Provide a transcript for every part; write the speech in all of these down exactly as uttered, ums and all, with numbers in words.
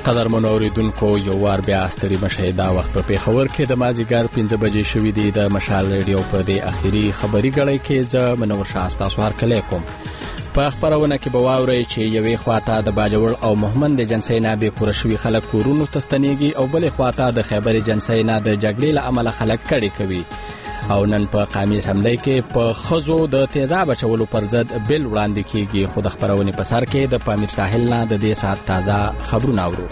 قدرمنو اوریدونکو یو وار بیا ستړي مشئ دا وخت په پېښور کې د مازدیګر پنځه بجې شوې دي. د مشال ریډیو په دې اخیری خبري غړی کې زه منور شاه تاسو هرکلی کوم. په خبرونه کې به واورئ چې یوې خواته د باجوړ او محمد جنسۍ نه بې کوره شوي خلک کورونو ته ستنېږي او بلې خواته د خیبر جنسۍ نه د جګړې له امله خلک کډې کوي. او نن په قامي اسمبلی کې په ښځو د تیزاب اچولو پر ضد بل وړاندې کیږي. خو د خپرونې په سر کې د پامیر ساحل نه د دې ساعت تازه خبرونه اورو.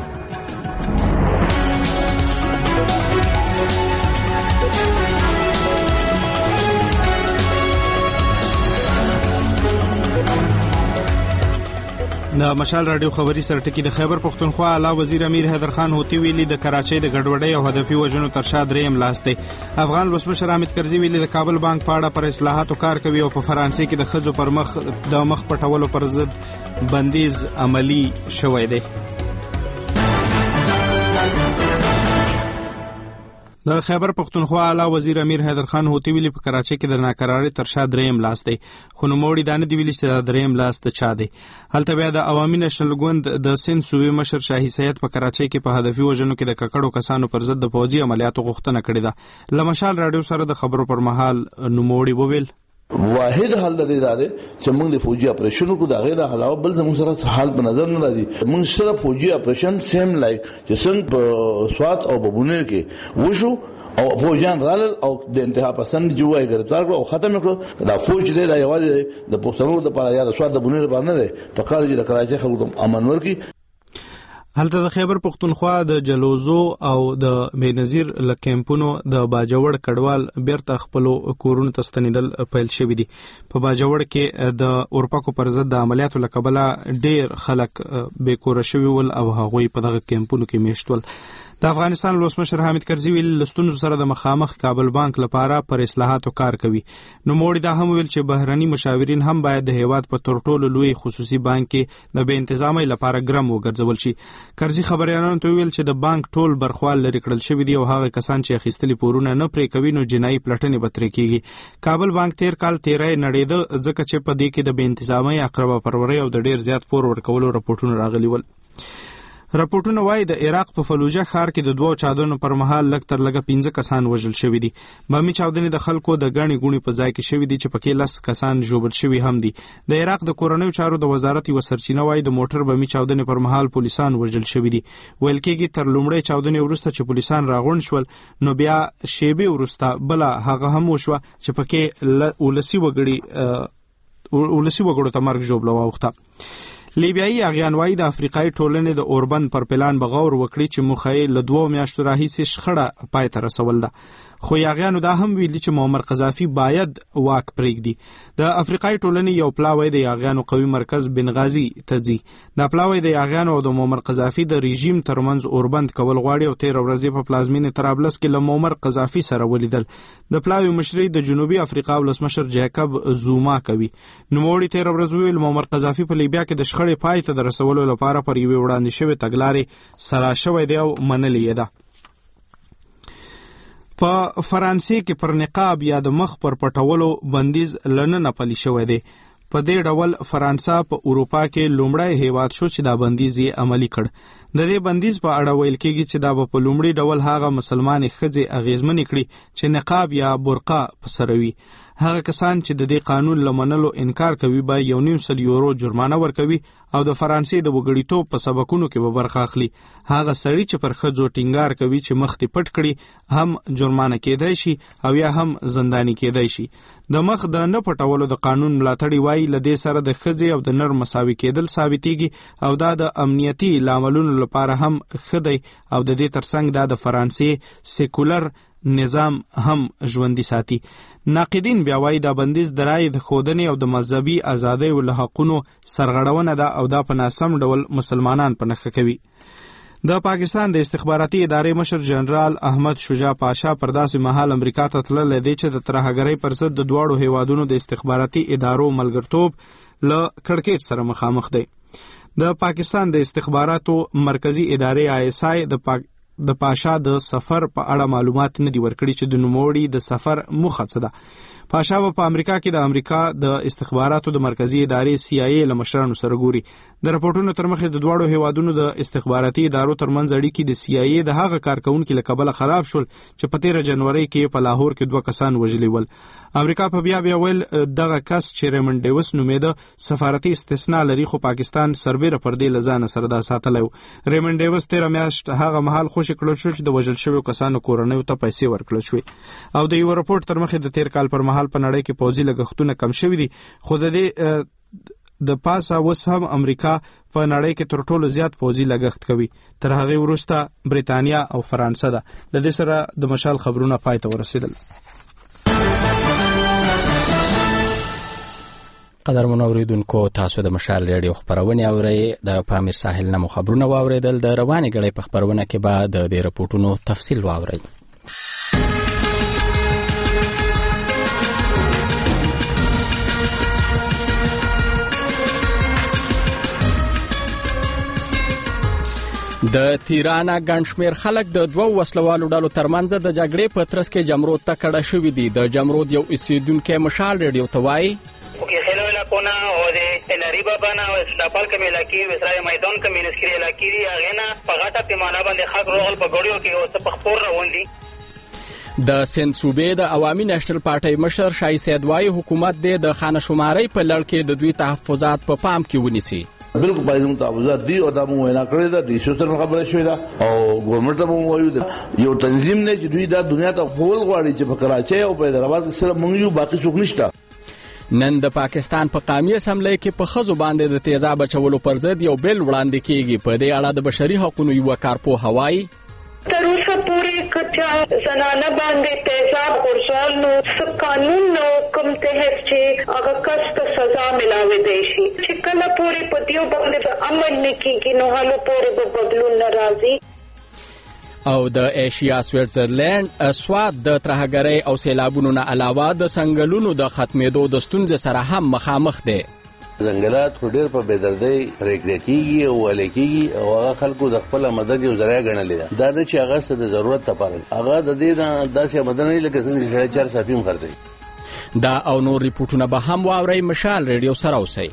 د مشال رادیو خبري سرټکی د خیبر پختونخوا اعلی وزیر امیر حیدر خان هوتی ویلي د کراچۍ د ګډوډۍ او هدفي وژنو تر شا دریم لاس دی. افغان ولسمشر حامد کرزي ویلي د کابل بانک په اړه پر اصلاحاتو کار کوي او په فرانسې کې د ښځو پر مخ د مخ پټولو پر ضد بندیز عملی شوی دی. د خیبر پختونخوا اعلی وزیر امیر حیدر خان هوتی ویلي په کراچۍ کې د ناکرارۍ تر شا دریم لاس دی. خو نوموړي دا نه دی ویلي چې دا دریم لاس د چا دی. هلته بیا د عوامي نېشنل ګوند د سند صوبې مشر شاهي سید په کراچۍ کې په هدفي وژنو کې د ککړو کسانو پر ضد د پوځي عملیاتو غوښتنه کړې ده. له مشال راډیو سره د خبرو پر مهال نوموړي وویل واحد حل د دې ده چې موږ د فوجي اپریشن کو دا غیر علاوه بل زموږ سره حال په نظر نه راځي. موږ سره فوجي اپریشن سیم لایک چې څنګه په سوات او ببونیر کې وشو او فوجان رالل او د انتها پسند جوړای ګرفتار کړو او ختم کړو. دا فوج دی دا یوازې د پښتنو د پاره یا د سوات د بونیر باندې دی په کار چې د کراچۍ خلکو امن ورکي. هلته د خیبر پختونخوا د جلوزو او د بېنظیر له کیمپونو د باجوړ کډوال بیرته خپلو کورونو ته ستنېدل پیل شوي دي. په باجوړ کې د اورپکو پر ضد د عملیاتو له کبله ډېر خلک بې کوره شوي ول او هغوی په دغه کیمپونو کې میشت ول. د افغانستان ولسمشر حامد کرزي ویلي له ستونزو سره د مخامخ کابل بانک لپاره پر اصلاحاتو کار کوي. نوموړي دا هم ویل چې بهرني مشاورین هم باید د هیواد په تر ټولو لوی خصوصي بانک کې د بې انتظامۍ لپاره ګرم وګرځول شي. کرزي خبریالانو ته ویل چې د بانک ټول برخوال لرې کړل شوي دي او هغه کسان چې اخیستلي پورونه نه پرې کوي نو جنایي پلټنې به ترې کیږي. کابل بانک تیر کال تیری نړېده ځکه چې په دې کې د بې انتظامۍ اقربا پرورۍ او د ډېر زیات پور ورکولو رپورټونه راغلي ول. راپورټونه وایي د عراق په فلوجه ښار کې د دوو چاودنو پر مهال لږ تر لږه پنځه کسان وژل شوي دي. بمي چاودنې د خلکو د ګڼې ګوڼې په ځای کې شوي دي چې پکې لس کسان ژوبل شوي هم دي. د عراق د کورنیو چارو د وزارت یوه سرچینه وایي د موټر بمي چاودنې پر مهال پولیسان وژل شوي دي. ویل کېږي تر لومړۍ چاودنې وروسته چې پولیسان راغونډ شول نو بیا شیبې وروسته بله هغه هم وشوه چې پکې ولسي وګړي ولسي وګړو ته مرګ ژوبله واوښته. لیبیایي اغیان وایي د افریقایي ټولنې د اوربند پر پلان به غور وکړي چې موخه یې له دوو میاشتو راهیسې شخړه پای ته رسول ده. خو یاغیانو دا هم ویلي چې معمر قذافي باید واک پرېږدي. د افریقایي ټولنې یو پلاوی د یاغیانو قوي مرکز بنغازي ته ځي. دا پلاوی د یاغیانو او د معمر قذافي د رژیم ترمنځ اوربند کول غواړي او تېره ورځ په پلازمینې طرابلس کې له معمر قذافي سره ولیدل. د پلاوی مشري د جنوبي افریقا ولسمشر جیکب زوما کوي. نوموړي تېره ورځ وویل معمر قذافي په لیبیا کې د شخړې پای ته د رسولو لپاره پر یوې وړاندې شوې تګلارې سره شوی دی او منلې یې ده. په فرانسې کې پر نقاب یا د مخ پر پټولو بندیز لننه پلی شوی دی. په دې ډول فرانسه په اروپا کې لومړی هیواد شو چې دا بندیز یې عملي کړ. د دې بندیز په اړه ویل کېږي چې دا به په لومړي ډول هغه مسلمانې ښځې اغېزمنې کړي چې نقاب یا برقه په سر وي. هغه کسان چې د دې قانون له منلو انکار کوي به یو نیم سل یورو جرمانه ورکوي او د فرانسې د وګړیتوب په سبقونو کې به برخه اخلي. هغه سړي چې پر ښځو ټینګار کوي چې مخ دې پټ کړي هم جرمانه کېدای شي او یا هم زنداني کېدای شي. د مخ د نه پټولو د قانون ملاتړي وایي له دې سره د ښځې او د نر مساوي کېدل ثابتېږي او دا د امنیتي لاملونو لپاره هم ښه دی او د دې ترڅنګ دا د فرانسې سیکولر نظام هم ژوندي ساتي. ناقدین بیا وایي دا بندیز د رایې د ښودنې او د مذهبي ازادیو له حقونو سرغړونه ده او دا په ناسم ډول مسلمانان په نښه کوي. د پاکستان د استخباراتي ادارې مشر جنرال احمد شجاع پاشا پر داسې مهال امریکا ته تللی دی چې د ترهګرۍ پر ضد د دواړو هیوادونو د استخباراتي ادارو ملګرتوب له کړکېچ سره مخامخ دی. د پاکستان د استخباراتو مرکزی ادارې آی اس آی د پاک د پاشا د سفر په اړه معلومات نه دي ورکړي چې د نوموړي د سفر موخه څه ده. پاشا په امریکا کې د امریکا د استخباراتو د مرکزی ادارې سی آی ای له مشرانو سره ګوري. د راپورټونو تر مخه د دواړو هیوادونو د استخباراتي ادارو ترمنځ اړیکې د سی آی ای د هغه کارکونکو له کبله خراب شول چې په تیره جنوري کې په لاهور کې دوه کسان وژلي ول. امریکا په بیا بیا ویل دغه کس چې ریمن ډیوس نومېده سفارتي استثناء لري، خو پاکستان سربېره پر دې لزانه سره دا ساتلی. ریمن ډیوس تیره میاشت هغه مهال خوشي کړل شو چې د وژل شویو کسانو کورنیو ته پیسې ورکړل شوې او د یو راپورټ تر مخه د تیر کال پر مهال په نړۍ کې پوځي لګښتونه کم شوي دي، خو د دې د پاسه اوس هم امریکا په نړۍ کې تر ټولو زیات پوځي لګښت کوي. تر هغه وروسته بریتانیا او فرانسه ده. د دې سره د مشال خبرونه پای ته ورسېدل. قدرمن اوریدونکو، تاسو د مشال ریډیو خبرونه اورئ. د پامیر ساحل نه خبرونه واوریدل. د رواني غړي په خبرونه کې بعد د دې راپورټونو تفصیل واورئ. د تیرانا ګڼشمیر خلک د دوه وسلوالو ډلو ترمنځ د جګړې په ترڅ کې جمرود ته کډه شوي دي. د جمرود یو اوسیدونکی مشال ریډیو ته وایي که خیلو علاقونه او د اناری بابانا او اسټاپال کمی علاقې وسرای میدان کمی نسکری علاقې دي، هغې نه په غټه پیمانه باندې خلک روغل په ګړیو کې اوس په خپور روان دي. د سند صوبې د عوامي نېشنل پارټۍ مشر شاهي سید وایي حکومت دې د خانه شمارۍ په لړ کې د دوی تحفظات په پام کې ونیسي. بالکل باید متعوضات دي او دا مو وینا کړی دا د ایشو سره خبره شوې ده او ګورنمنت ته مو وایو یو تنظیم نه چې دوی دا دنیا ته خپل غواړي چې په کراچۍ او په حیدرآباد کې سره مونږ یو باقي څوک نشته. نن د پاکستان په قومي اسمبلی کې په ښځو باندې د تیزاب اچولو پر ضد یو بیل وړاندې کیږي. په دې اړه د بشري حقوقو یو کارپوه هوایي تر اوسه پورې کچا زنانه باندې تیزاب غورځول نو څه قانون نو کوم تحت چې هغه کس ته سزا ملاوي دی شي چې کله پورې په دیو باندې عمل نکېږي نو هلو پورې به بدلون نه راځي. او د ایشیا سویټزرلند سواد د ترهګرۍ او سیلابونو نه علاوه د څنګلونو د ختمېدو د ستونزې سره هم مخامخ دی. ځنګلات خو ډېر په بېدردۍ پرېږدی کېږي او وهلی کېږي او هغه خلکو د خپل مدد یو ذریعه ګڼلې ده. دا ده چې هغه څه د ضرورت لپاره هغه د دې نه داسې مدد نه لکه څنګه چې سړی چار صافي هم خرڅوي. دا او نور ریپورټونه به هم واورئ. مشال ریډیو سره اوسئ.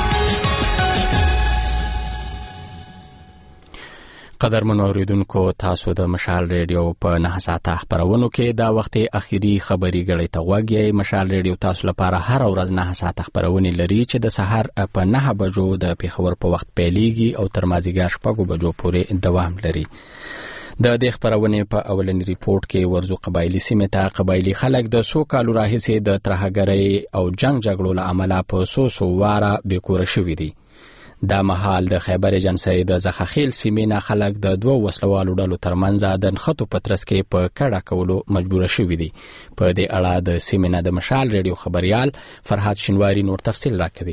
قدرمن اوریدونکو، تاسو د مشال ریډیو په نه ساعته خبرونو کې دا وختي اخیری خبري غړي ته وګورئ. مشال ریډیو تاسو لپاره هر ورځ نه ساعته خبرونه لري چې د سحر په نه بجو د پیښور په وخت پیلېږي او تر مازیګر شپږو بجو پورې دوام لري. د دې خبرونه په اولنی ریپورت کې ورزو قبایلی سیمه ته قبایلی خلک د سو کالو راهیسې د ترهګرۍ او جنگ جګړو له امله په سو سو واره بیکوره شوي دي. دا مهال د خیبر ایجنسۍ د زخخیل سیمې نه خلک د دوه وسلوالو ډلو ترمنځ د نښتو په ترڅ کې په کډه کولو مجبوره شوي دي. په دې اړه د سیمې نه د مشال ریډیو خبریال فرهاد شینواری نور تفصیل راکوي.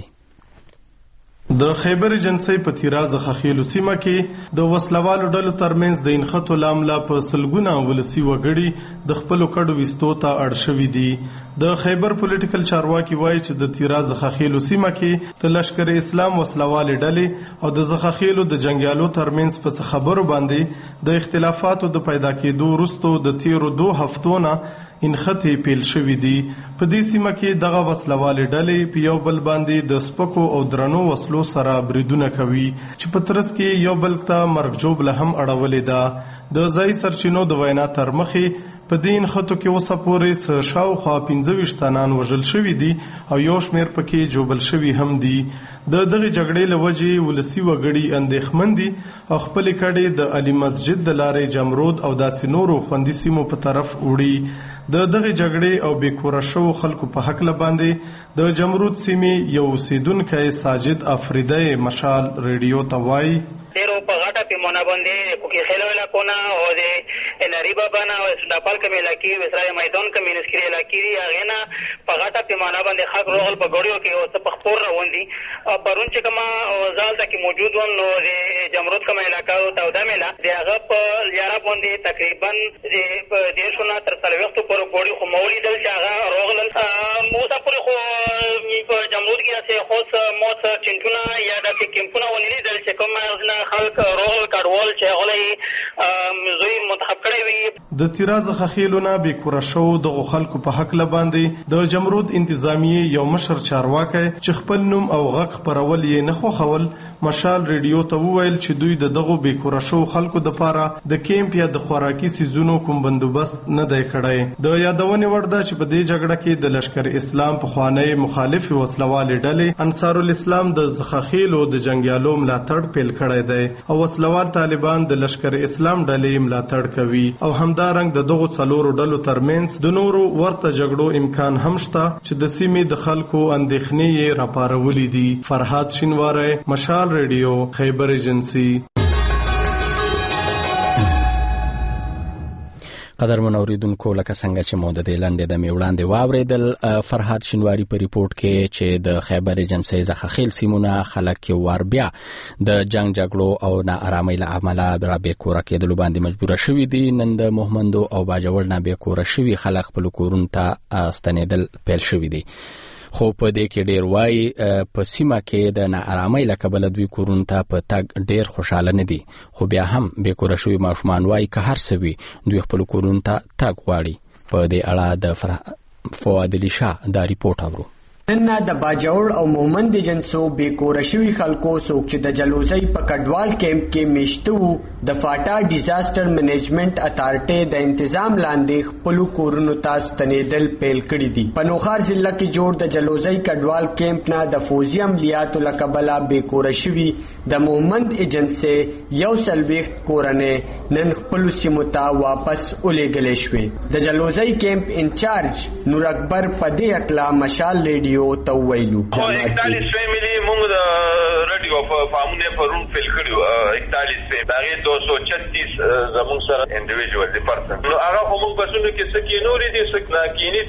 د خیبر ایجنسۍ په تیرا زخخیل سیمه کې د وسلوالو ډلو ترمنځ د انخته لامله په سلګونه ولسی وګړي د خپل کډو وستو ته اړ شوي دي. د خیبر پولیټیکل چارواکي وایي چې د تیرا زخخیل سیمه کې د لشکر اسلام وسلوال ډلې او د زخخیل د جنگیالو ترمنځ په خبرو باندې د اختلافاتو د پیدا کېدو وروسته د تیرو دوه هفتو نه انخته پیل شوې دي. په دې سیمه کې دغه وسلوال ډلې په یو بل باندې د سپکو او درنو وسلو سره بریدونه کوي چې په ترڅ کې یو بل ته مرګ جوړ هم اړولې ده. د ځای سرچینو د وینا تر مخې په دې انخته کې اوسه پورې شاوخوا پنځه ویشت تنان وژل شوي دي او یو شمېر پکې جوبل شوي هم دي. د دغه جګړې له وجې ولسي وګړي اندېښمن دي او خپلې کډې د علي مسجد د لارې جمرود او داسې نورو خوندي سیمو په طرف وړي. د دغه جګړې او بیکوره شوو خلکو په حق باندې د جمرود سیمې یو اوسیدونکی ساجد افریدی مشال ریډیو ته وایي ډېرو په غټه پیمانه باندې کوکي خیلو علاقونه او د اناری بابانا او اسټاپال کمی علاقې وسرای میدان کمی نسکري علاقې دي، هغې نه په غټه پیمانه باندې خلک روغل په ګړیو کې اوس په خپور روان دي. پرون چې کومه زه هلته کې موجود وم نو د جمرود کومه علاقه توده میله د هغه په لیاره باندې تقریبا د دېرشو نه تر څلوېښتو پورې ګوړي خو مو ولیدل چې هغه روغلل. اوسه پورې خو په جمرود کې داسې خوس موس چینټونه یا داسې کیمپونه ونه لیدل چې کوم نه خلک روغل خپل کډوال چې هغه زوی منتخب کړی وي. د تیراز خخیلونه به کور شو د خلکو په حق لباندې د جمرود انتظامیه یو مشر چارواکي چې خپل نوم او غږ پرول یې نه خوښول مشال ریډیو ته وویل چې دوی د دغه به کور شو خلکو د پاره د کیمپ یا د خوراکي سيزونو کوم بندوبست نه دی کړی. د یادونې وړ ده چې په دې جګړه کې د لشکر اسلام په خوانی مخالف وسلوال ډلې انصار الاسلام د زخخیلو د جنگیالو ملاتړ پیل کړی دی او وسلوال طالبان د لشکر اسلام ډلې ملاتړ کوي او همدارنګ د دغه څلورو ډلو ترمنځ د نورو ورته جګړو امکان هم شته چې د سیمې د خلکو اندېښنې یې راپارولې دي. فرهاد شینواری، مشال ریډیو، خیبر ایجنسی. قدرمن اوریدونکو لکه څنګه چې مو د دې لنډې د میوړاندې واوریدل فرهاد شینواری په ریپورت کې چې د خیبر ایجنسی زخخیل سیمونه خلک کې واربیا د جنگ جګړو او ناارامۍ له امله را بې کوره کېدلو باندې مجبوره شوي دي. نن د مهمندو او باجوړ نه بې کوره شوي خلک خپل کورونو ته ستنېدل پیل شوي دي. خو په دې کې ډیر وایي په سیمه کې د ناارامۍ له کبله دوی کورونو ته په تګ ډیر خوشاله نه دي. خو بیا هم بې کوره شوي ماشومان وایي که هر څه وي دوی خپل کورونو ته تګ غواړي. په دې اړه د فواد علي شاه دا ریپورت اورو. نن د باجوړ او مومند جنسو بې کوره شوي خلکو څوک چې د جلوزۍ په کډوال کیمپ کې میشته وو د فاټا ډیزاستر منیجمنت اتارټي د انتظام لاندې خپل کورونو ته ستنېدل پیل کړي دي. په نوخار ضلع کې جوړ د جلوزۍ کډوال کیمپ نه د فوزي عملیاتو له کبله بې کوره شوي د مومند ایجنسي یو څلوېښت کورنۍ نن خپلو سیمو ته واپس ولېږلې شوې. د جلوزۍ کیمپ انچارج نور اکبر په دې هکله مشال ریډیو ته ویلو. اکتالیس فیملی مونږ د ریډیو په فارمونه پرون فیل کړو. اکتالیس فیم هغه دو سو چھتیس زموږ سره انډیویډوال دي پرسن. نو هغه موږ بسونه کې څه کې نورې دي څه نه کینی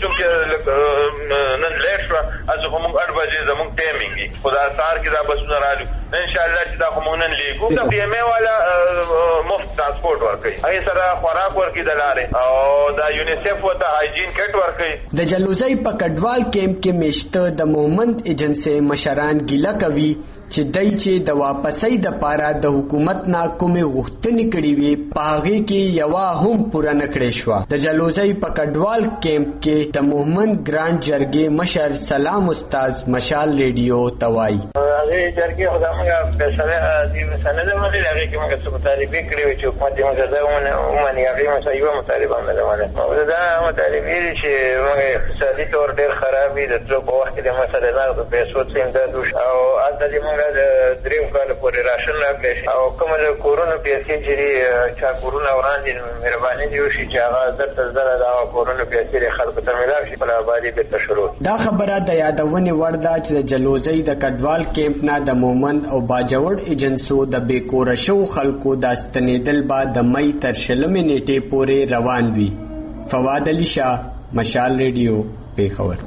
چې نن لیټ شو از موږ اړ بجې زموږ ټایمینګ خدا سار کې دا بسونه رالو ان شاء الله چې دا موږ نن لیګو. د پی ام ای والا مفت ترانسپورت ورکړي هغه سره خوراک ورکړي د لارې او دا یونیسف وته هایجین کټ ورکړي. د جلوزۍ په کډوال کیمپ کې میشته د مومند ایجنسی مشران ګیله کوي چې دای چې د واپسۍ د پاره د حکومت نه کومې غوښتنې کړې وي په هغې کې یوه هم پوره نه کړې شوه. د جلوزۍ په کډوال کیمپ کې د مومند ګرانډ جرګې مشر سلام استاذ مشال ریډیو ته وایي. هغې جرګې خو زموږ فیصله دې سند منلې هغې کې موږ څه مطالبې کړې وې چې حکومت یې موږ دا ومني. هغې موږ یوه مطالبه نه ده منلې. دا مطالبې دي چې موږ اقتصادي طور ډېر خراب وي د تلو په وخت کې د مثلا نغدو پیسو څه امداد وشي او هلته دې موږ د دریم کال پورې راشن راکړی شي او کومه د کورونو پیسې چې دي چا کورونه وران دي مهرباني دې وشي چې هغه زر زره د هغه کورونو پیسې د خلکو ته میلاو شي خپله ابادي بېرته شروع. دا خبره د یادونې وړ ده چې د جلوزۍ د کډوال کیمپ نه د مومند او باجوړ ایجنسو د بې کوره شوو خلکو د ستنېدل به د مۍ تر شلمې نیټې پورې روان وي. فواد علي شاه، مشال ریډیو، پېښور.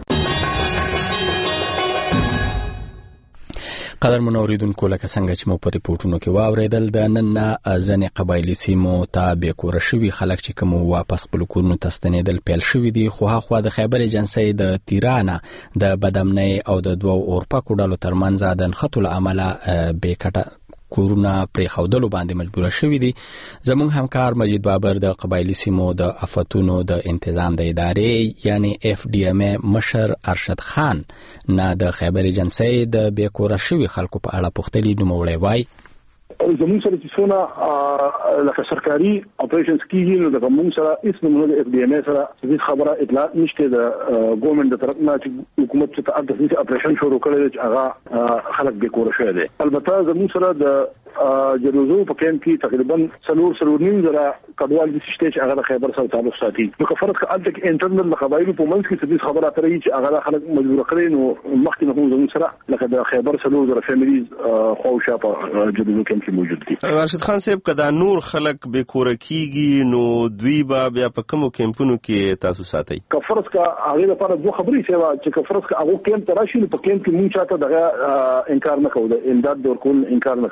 قدرمن اوریدونکو لکه څنګه چې مو په ریپورتونو کې واوریدل د نن نه ځینې قبایلي سیمو ته بې کوره شوي خلک چې کوم واپس خپل کورونو ته ستنېدل پیل شوي دي. خو هاخوا د خیبر ایجنسۍ د تیرانه د بدامنۍ او د دوو اورپکو ډلو ترمنځ د نښتو له امله بې کټه کورونه پرېښودلو باندې مجبوره شوي دي. زموږ همکار مجید بابر د قبایلي سیمو د افتونو د انتظام د ادارې یعنی اف ډي ام ای مشر ارشد خان نه د خیبر ایجنسۍ د بې کوره شوي خلکو په اړه پوښتلي. نوموړی وایي زموږ سره چې څونه لکه سرکاري اپریشنز کېږي نو دغه موږ سره هېڅ نمونه د اف ډي ام ای سره هېڅ خبره اطلاعات نشته د ګورنمنټ د طرف نه چې حکومت چې هلته داسې اپریشن شروع کړی دی چې هغه خلک بې کوره شوی دی. البته زموږ سره د جلوزو په کیمپ کې تقریبا څلور څلور نیم زره کډوال داسې شته چې هغه د خیبر سره تعلق ساتي. نو که فرض کړه هلته کې انټرنل د قبایلو په منځ کې څه داسې خبره اترې چې هغه د خلک مجبوره کړی نو مخکې نه هم زموږ سره لکه د خیبر څلور زره فیملیز خواوشا په جلوزو کیمپ کې موجود دي. ارشد خان صاحب که دا نور خلک بې کوره کېږي نو دوی به بیا په کومو کیمپونو کې تاسو ساتئ؟ که فرض کړه هغې لپاره دوه خبرې شوه چې که فرض کړه هغو کیمپ ته راشي نو په کیمپ کې مونږ چاته دغه انکار نه کوو د امداد د ورکولو انکار نه کوو. هغه چې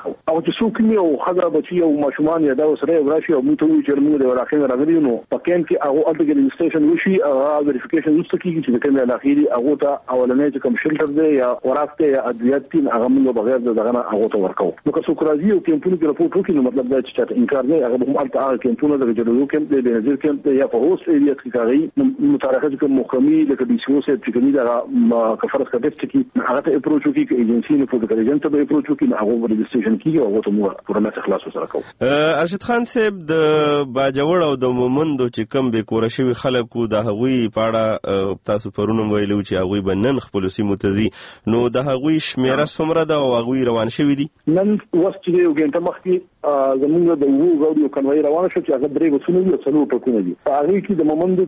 چې څوک نه او خبره بچي او ماشومان یا دا سره وراشي او موږ ته وی چې موږ د راخین راغلی نو په کین کې هغه الټ کې رجسټریشن وشي او ویریفیکیشن وسته کیږي چې کومه الاخیری هغه ته اولنې چې کوم شلټر دی یا خوراک دی یا ادویات دي هغه موږ بغیر دغه نه هغه ته ورکو نو که څوک راځي او کیمپونو کې راپورټ وکړي نو مطلب دا چې تاسو انکار نه هغه هم الټ هغه کیمپونو د جلوزو کیمپ دی د نظر کیمپ یا په هوس ایریا کې کاږي متارخه کوم مخمي لکه د سیو سه چې کومي دا کفرس کډست کې هغه ته اپروچ وکړي چې ایجنسی نه په دغه ته به اپروچ وکړي هغه رجسټریشن کیږي او ته موږ پوره خلاص سره کوو. ارشد خان صاحب د باجوړ او د مومندو چې کم به کور شوی خلکو د هغوی پاړه تاسو پرونم ویلو چې هغوی بنن خپل سیمو تزي نو د هغوی شمیره څومره ده او هغوی روان شوی دي نن وخت چې یو ګنټه مخکې زمونږ د وو غوډیو کنوي روان شو چې هغه درې وسونه دي او څلور ټکونه دي هغه کې د مومندو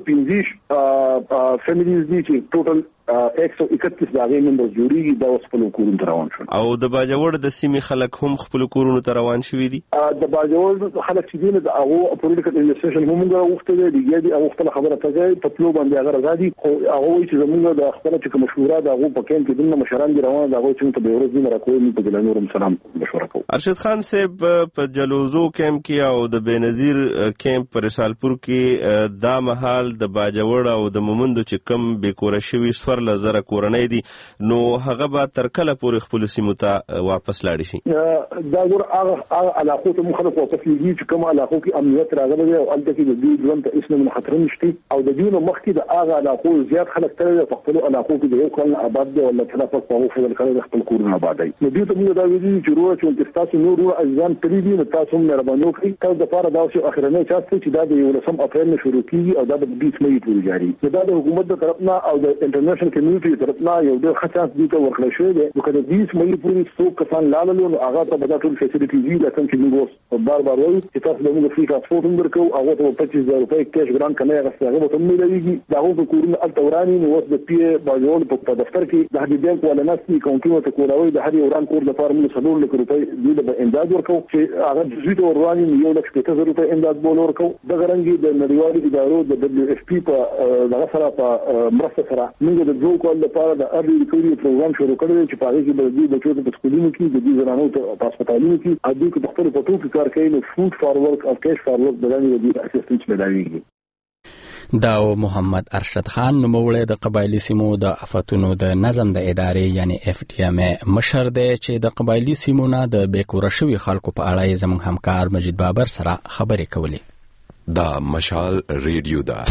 پنځه فیملیز دي چې ټوټل ایک سو اکتیس داغه ممبر جوړیږي دا اوس خپل کورونو ته روان شول او د باجوړ د سیمې خلک هم خپل کورونو ته روان شوي دي د باجوړ خلک چې دي د هغه پولیټیکل انویسټیګیشن هم غوښته دي دیږي او خپل خبره ته په تلو باندې هغه راځي خو هغه چې زموږ د خپل چې مشوره د هغه په کین کې دنه مشران دي روان دا هغه چې په ورځ دي راکوي په دلانورم سلام مشوره کوي. ارشد خان صاحب په جلوزو کیمپ کې او د بنظیر کیمپ پر رسالپور کې دا محل د باجوړ او د مومندو چې کم بیکور شوی سور لزر کورنۍ دي نو هغه به تر کله پورې خپل سیمو ته واپس لاړ شي. دا ور هغه علاقو ته مخالف واپس کیږي چې کوم علاقو کې امنیت راغلی او الته کې د دې ژوند ته اسنه من خطر نشته او د دې نو مخکې د هغه علاقو زیات خلک تر په خپل علاقو کې د یو کال آباد دي او الله تعالی په خپل فضل کړی خپل کورونه آبادای نو دې ته موږ دا ویلي چې روه چې تاسو نور روه ځان پری دي نو تاسو هم مهرباني وکړئ تاسو د پاره دا چې اخرنۍ چاسته چې دا د یو لسم اپریل نه شروع کیږي او دا د بیس مې پورې جاري دا د حکومت د طرف نه او د انټرنیشنل کمیونټي طرف نه یو ډېر ښه چانس دی ته ورکړل شوی دی نو که د بیس مې پورې څو کسان لاړل نو هغه ته به دا ټول فیسیلیټیز وي لکه چې موږ اوس بار بار وایو چې تاسو له موږ فری ټرانسپورټ هم ورکوو هغه ته پچیس زره روپۍ کیش ګران کنه هغه هغه به هم ملويږي دا هغه کورونه التوراني نو اوس د پی باجوړ په دفتر کې د هدي بانک ولا ناس کې کونټینو ته کولاوي د هدي وران کور لپاره موږ څلور لک روپۍ دی د امداد ورکوو چې هغه زیات ورانی یو لک شپږ زره روپۍ امداد بول ورکوو د غرنګي د نړیوالو ادارو د دبليو اف پی په دغه سره په مرسته سره موږ د دوه کال لپاره د ارلی ریکوري پروګرام شروع کړی چې په هغه کې د دې بچو په سکولونو کې د دې زنانو په هسپتالونو کې د دې په خپل پټو کې کار کوي نو فود فار ورک او کیش فار ورک د دې اسسټنټ ملایوي. دا محمد ارشد خان نوموړی د قبایلی سیمو د آفتونو د نظم د ادارې یعنی اف ټی ام مشر دی چې د قبایلی سیمو نه د بیکوره شوي خلکو په اړه زموږ همکار مجید بابر سره خبرې کولې. دا مشال ریډیو دا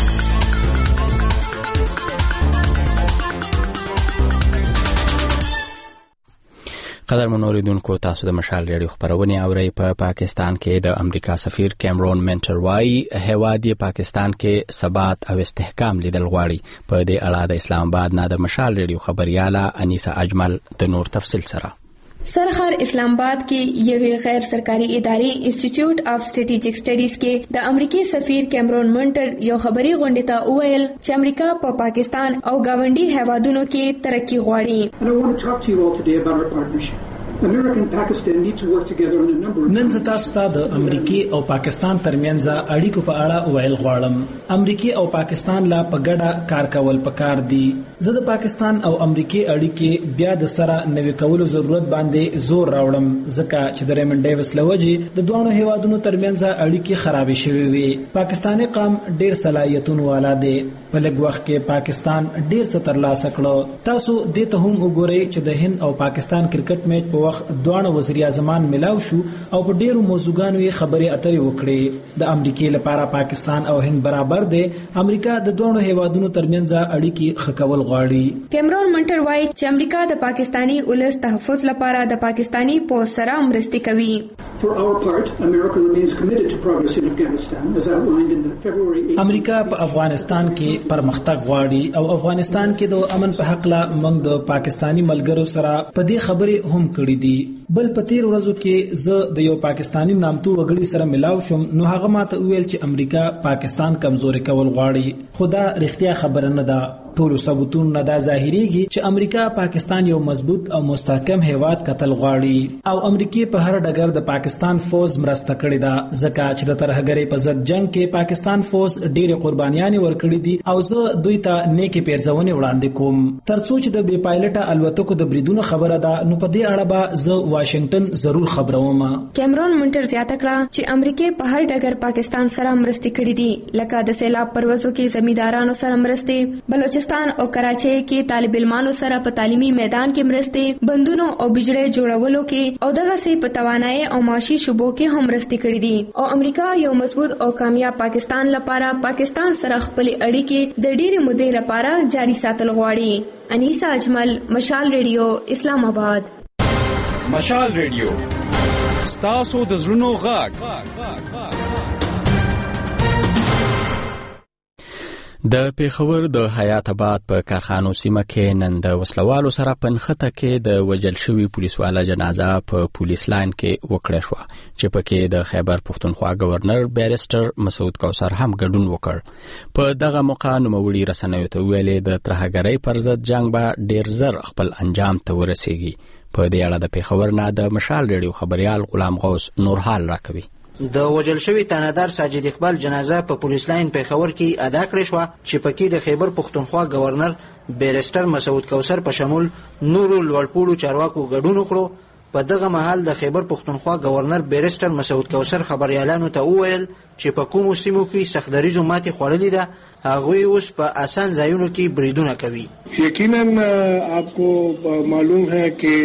قدر منوریدونکو تاسو د مشال ریډیو خبرونه اورئ. په پاکستان کې د امریکا سفیر کیمرون منټر وايي هیواد پاکستان کې ثبات او استحکام لیدل غواړي. په دې اړه د اسلام آباد نه د مشال ریډیو خبرياله انیسه اجمل د نور تفصیل سره. سرخر اسلام آباد کې یوې غیر سرکاري ادارې انسټیټیوټ اف سټریټیجک سټډیز کې د امریکای سفیر کیمرون منټر یو خبري غونډه ته وویل چې امریکا په پا پاکستان او گاونډي هیوادونو کې ترقی غواړي. نن زه تاسو ته د امریکای او پاکستان ترمنځ اړیکو په اړه ویل غواړم. امریکای او پاکستان لا په ګډه کار کول پکار دي. زه د پاکستان او امریکای اړیکې بیا د سره نوي کولو ضرورت باندې زور راوړم ځکه چې د ریمن ډیویس لوجې د دوه هیوادونو ترمنځ اړیکې خراب شوي وي. پاکستاني قوم ډېر صلاحیتونه والا دی. په لږ وخت کې پاکستان ډېر څه ترلاسه کړو. تاسو دې ته هم وګورئ چې د هند او پاکستان کرکټ میچ په دوانه وزیر اعظمان ملاو شو او په ډیرو موضوعګانو یې خبرې اترې وکړې. د امریکای لپاره پاکستان او هند برابر دي. امریکا د دوه هیوادونو ترمنځ اړیکې ښه کول غواړي. کیمرون منټر وایي چې امریکا د پاکستانی ولس تحفظ لپاره د پاکستانی پولیس سره مرسته کوي. امریکا په افغانستان کې پرمختګ غواړي او افغانستان کې د امن په حق لا موږ د پاکستانی ملګرو سره په دې خبرې هم کړې دي. بل په تیر ورځو کې زه د یو پاکستانی نامتو وګړي سره ملاو شوم نو هغه ماته ویل چې امریکا پاکستان کمزوري کول غواړي. خدا رښتیا خبره نه ده. ټول ثبوتونه دا ظاهريږي چې امریکا پاکستان یو مضبوط او مستحکم هیواد کتل غواړي او امریکا په هر ډګر د پاکستان فوج مرسته کړې ده، ځکه چې د ترهګرۍ په ضد جنگ کې پاکستان فوج ډېرې قربانیانې ورکړې دي او زه دوی ته نیکې پیرزونې وړاندې کوم. ترڅو چې د بې پایلټه الوتکو د بریدونو خبره ده نو په دې اړه به زه واشنگټن ضرور خبروم. کیمرون منټر زیاته کړه چې امریکا په هر ډګر پاکستان سره مرستې کړې دي، لکه د سیلاب پروازو کې زمیندارانو سره مرستې، بلوچستان او کراچۍ کې طالب علمانو سره په تعلیمي میدان کې مرستې، بندونو او بجړې جوړولو کې او دغه سي په توانایي او معاشي شوبو کې هم مرستې کړې دي. او امریکا یو مضبوط او کامیاب پاکستان لپاره پاکستان سره خپل اړیکې د ډېرې مودې لپاره جاري ساتل غواړي. انیسا اجمل، مشال ریډیو، اسلام آباد. مشال ریډیو ستاسو د زړونو غږ. د پیښور د حیات آباد په کارخانو سیمه کې نن د وسلوالو سره په نښته کې د وژل شوي پولیسواله جنازه په پولیس لاین کې وکړه شوه چې پکې د خیبر پښتونخوا گورنر بیرسټر مسعود کوثر هم ګډون وکړ. په دغه موقع نوموړي رسنیو ته ویلې د ترهګرۍ پر ضد جنگ به ډېر زر خپل انجام ته ورسیږي. په دې اړه د پیښور نه د مشال ریډیو خبريال غلام غوث نورحال راکوي. د وژل شوی تانادار ساجد اقبال جنازه په پولیس لاین پیښور کې ادا کړې شوه چې پکې د خیبر پښتونخوا گورنر بیرسټر مسعود کوثر په شمول نورو لوړپوړو چارواکو ګډون وکړو. په دغه مهال د خیبر پښتونخوا گورنر بیرسټر مسعود کوثر خبريالانو ته وویل چې په کومو سیمو کې سختدریزو ماتې خوړلې ده هغوی اوس په آسان ځایونو کې بریدونه کوي. یقینا आपको معلوم है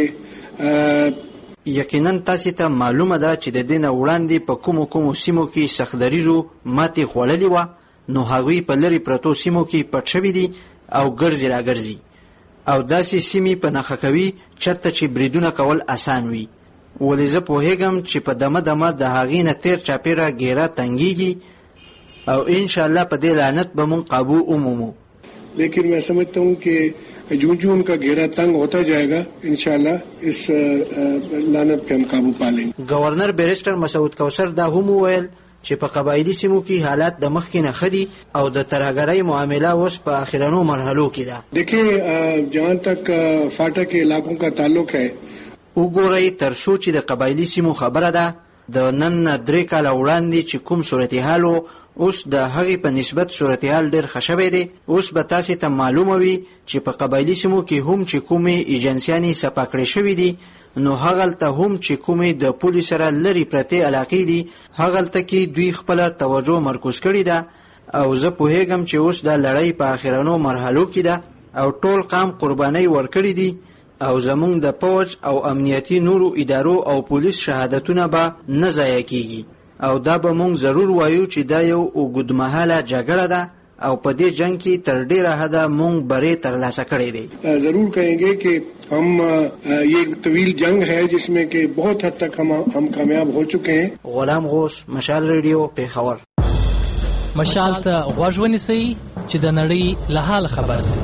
कि یقینا تاسو ته معلومه ده چې د دې نه وړاندې په کومو کومو سیمو کې سختدریزو ماتې خوړلې وه نو هغوی په لرې پرتو سیمو کې پټ شوي دي او ګرځي راګرځي او داسې سیمې په نښه کوي چېرته چې بریدونه کول اسان وي. ولې زه پوهېږم چې په دمه دمه د هغې نه تېر چاپېره ګیره تنګېږي او انشاءالله په دې لعنت به مونږ قابو ومومو. لیکن میں سمجھتا ہوں کہ جو جو ان کا گھیرا تنگ ہوتا جائے گا انشاءاللہ اس لعنت پہ ہم قابو پا لیں گے. گورنر بیرسټر مسعود کوثر دا هم وویل چې په قبایلی سیمو کې حالات د مخکې نه ښه دي او د ترهګرۍ معامله اوس په اخرنو مرحلو کې ده. دیکھیے جہاں تک فاٹا کے علاقوں کا تعلق ہے وګورئ تر څو چې د قبایلی سیمو خبره ده د نن نه درې کاله وړاندې چې کوم صورتحال و اوس د هغې په نسبت صورتحال ډېر ښه شوی دی. اوس به تاسې ته معلومه وي چې په قبایلي سیمو کې هم چې کومې ایجنسیانې سپا کړې شوي دي نو هغلته هم چې کومې د پولي سره لرې پرتې علاقې دي هغلته کې دوی خپله توجه مرکوز کړې ده او زه پوهېږم چې اوس دا لړۍ په آخرنو مرحلو کې ده او ټول قام قربانۍ ورکړي دي او زمونږ د پوج او امنیتي نورو ادارو او پولیس شهادتونه به نه ضایع کیږي او دا به مونږ ضرور وایو چې دا یو اوږدمهاله جګړه ده او په دې جنگ کې تر ډیره حده مونږ بری ترلاسه کړی دی. ضرور کہیں گے کہ ہم یہ ایک طویل جنگ ہے جس میں کہ بہت حد تک ہم ہم کامیاب ہو چکے ہیں. غلام غوث، مشال ریډیو، پیښور. مشال ته غوږ ونیسئ چې د نړۍ له حال خبر سي.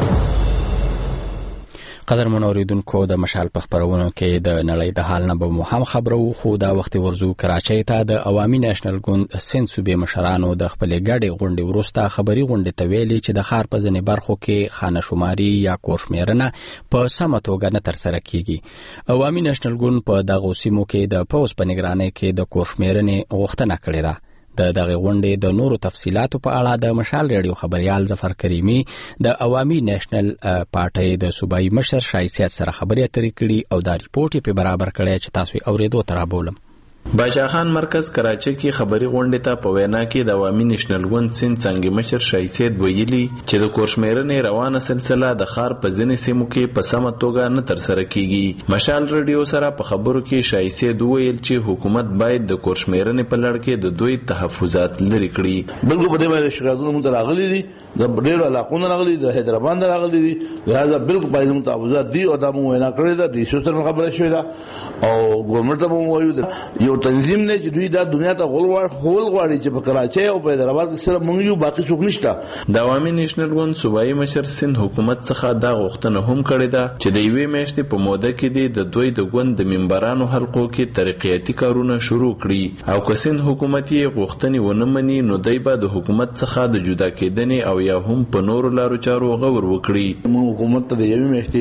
قدر منوریدونکو د مشال په خبرونو کې د نړۍ د حال نه به مو هم خبرو خو دا وخت ورزو کراچۍ ته د عوامي نېشنل ګوند سند صوبې مشرانو د خپلې ګډې غونډې وروسته خبري غونډې ته ویلي چې د ښار په ځینې برخو کې خانه شماري یا کورشمېرنه په سمه توګه نه ترسره کیږي. عوامي نېشنل ګوند په دغو سیمو کې د پوځ په نګرانۍ کې د کورشمېرنې غوښتنه کړې ده. د دغه غونډې د نورو تفصيلاتو په اړه د مشال ریډیو خبريال ظفر کریمی د عوامي نېشنل پارټۍ د صوبایي مشر شایسیات سره خبرې اترې کړي او دا ریپورت په برابر کړی چې تاسو اوریدو ترابولم. باچا خان مرکز کراچۍ کې خبري غونډې ته په وینا کې د عوامي نېشنل ګوند سند څنګه مشر شایسیات ویلي چې د کورشمېرنې روانه سلسله د ښار په ځینې سیمو کې په سمه توګه نه ترسره کیږي. مشال ریډیو سره په خبرو کې شایسیات ویل چې حکومت باید د کورشمېرنې په لړ کې د دوی تحفظات لري کړي. بلکې په دې باندې شکایتونه مونږ راغلي دي د ډېرو علاقونو راغلي د حیدرآباد راغلي دي لہذا بالکل باید مونږ تحفظات دي او دا مونږ وینا کړې ده د ایسو سره خبره شوې ده او ګورنمنټ ته مونږ وایو یو یو تنظیم نه چې دوی دا دنیا ته غول غواړي چې په کراچۍ او په حیدرآباد کې سره مونږ یو باقي څوک نشته. د عوامي نېشنل ګوند صوبایي مشر سند حکومت څخه دا غوښتنه هم کړې ده چې د یوې میاشتې په موده کې د دوی د ګوند د ممبرانو حلقو کې ترقیاتي کارونه شروع کړي او که سند حکومت یې غوښتنې ونه مني نو دوی به د حکومت څخه د جدا کېدنې او یا هم په نورو لارو چارو غور وکړي. موږ حکومت ته د یوې میاشتې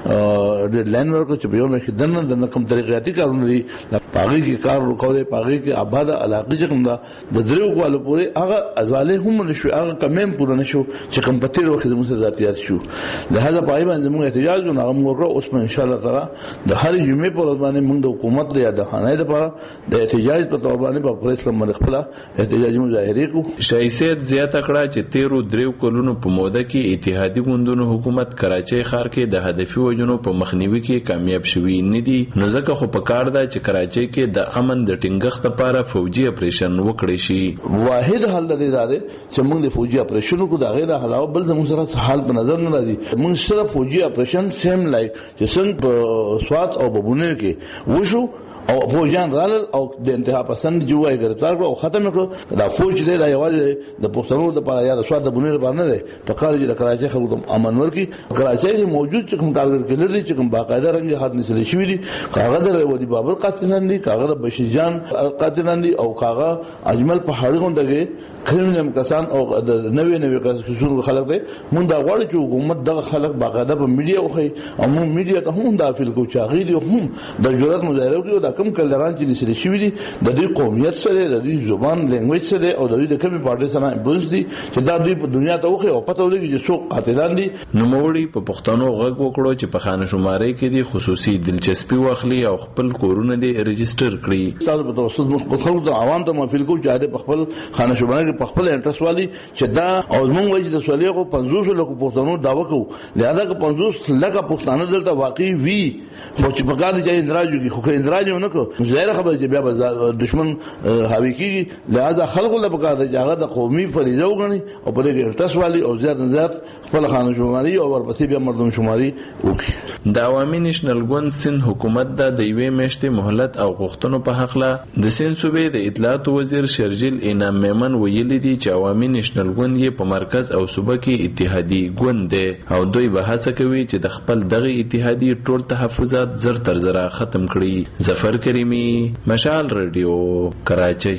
ډیډلاین ورکړو چې په یو میاشت دننه د کوم ترقیاتي کارونه دي پاغي کې کار وکړي، پاغي کې آباد علاقې چې کوم دا د دریو کالو پورې هغه ازاله هم نشو، هغه کمم پوره نشو چې کوم په تیر وخت د موږ ذاتيات شو. لہذا پای باندې موږ احتجاج نه غوښمو وکړو. اوس په ان شاء الله تعالی د هر جمعې په ورځ باندې موږ د حکومت د یادخانې لپاره د احتجاج په تور باندې په پریس لمر خپل احتجاجي مظاهره کو. شایسید زیاته کړه چې تیرو دریو کلونو په موده کې اتحادی ګوندونو حکومت کراچۍ ښار کې د هدفي وجنو په مخنیوي کې کامیاب شوی نه دي، نو ځکه خو په کار ده چې کراچۍ کې د امن د ټینګښت لپاره فوجي اپریشن وکړي شي. واحد حل د دې ده چې موږ د فوجي اپریشن کو دا غیر علاوه بل زموږ سره حال په نظر نه راځي. موږ سره فوجي اپریشن سیم لایک چې څنګه سوات او ببونیر کې وشو او فوجان رالل او د انتها پسند جوړای ګرفتار کړو او ختم کړو. دا فوج دې دا یوازې د پښتنو د پاره یا د سواد د بنیر باندې ده په کار چې د کراچۍ خلکو امن ورکی. کراچۍ کې موجود چې کوم ټارګټ کلر دي چې کوم باقاعده رنګ هات نسل شوی دي، کاغذ ودی بابر قاتلان دي، کاغذ بشیر جان قاتلان دي او کاغذ اجمل پهاړي غونډه کرمینل کسان او د نوې نوې کسان خلک دي. مونږ دا غواړو چې حکومت دغه خلک باقاعده په میډیا وخی او مونږ میډیا ته هم داخل کو چاغې دي هم د جرأت مظاهره کوي. دا کم کلران چې نسل شوی دي د دې قومیت سره د دې زبان لینګویج سره او د دې د کمی پارټي سره انفلوئنس دي چې دا دوی په دنیا ته وخی او پته ولګي چې څوک قاتلان دي. نو موړي په پښتنو غږ وکړو چې په خانه شماري کې دي خصوصي دلچسپي واخلي او خپل کورونه دي ريجستره کړي. تاسو په توسط مخالف د عوام ته مفعول کو چې د خپل خانه شماري په خپل انټرست والی چې دا او موږ وایي د سوالې کو پنځوس لکه پښتنو داوا کو. لہذا که پنځوس لکه پښتانه دلته واقعي وي خو چې په کار دي اندراج دي خو که اندراج نه کو ظاهر خبره چې بیا دشمن حاوی کیږي. لہذا خلکو له پکار دي چې هغه د قومي فریضه وګڼي او په دې انټرست والی او زیات زیات خپل خانه شماري او ورپسې بیا مردم شماري وکړي. د عوامي نېشنل ګوند سند حکومت د یوې میاشتې مهلت او غوښتنو په حق له د سند صوبې د اطلاعات وزیر شرجیل انعام میمن ویلي دي چې عوامي نېشنل ګوند یې په مرکز او صوبه کې اتحادي ګوند دی او دوی به هڅه کوي چې د خپل دغه اتحادي ټول تحفظات زر تر زره ختم کړي. ظفر کریمی، مشال رادیو، کراچۍ.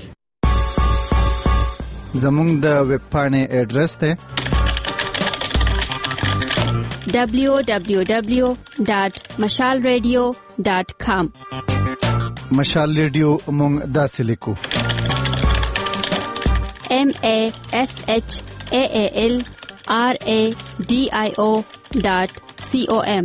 زموږ د ویب پاڼې ایډریس دی دبلیو دبلیو دبلیو ډاټ مشال رادیو ډاټ کام. مشال رادیو موږ داسې لیکو M A S H A A L R A D I O dot C O M.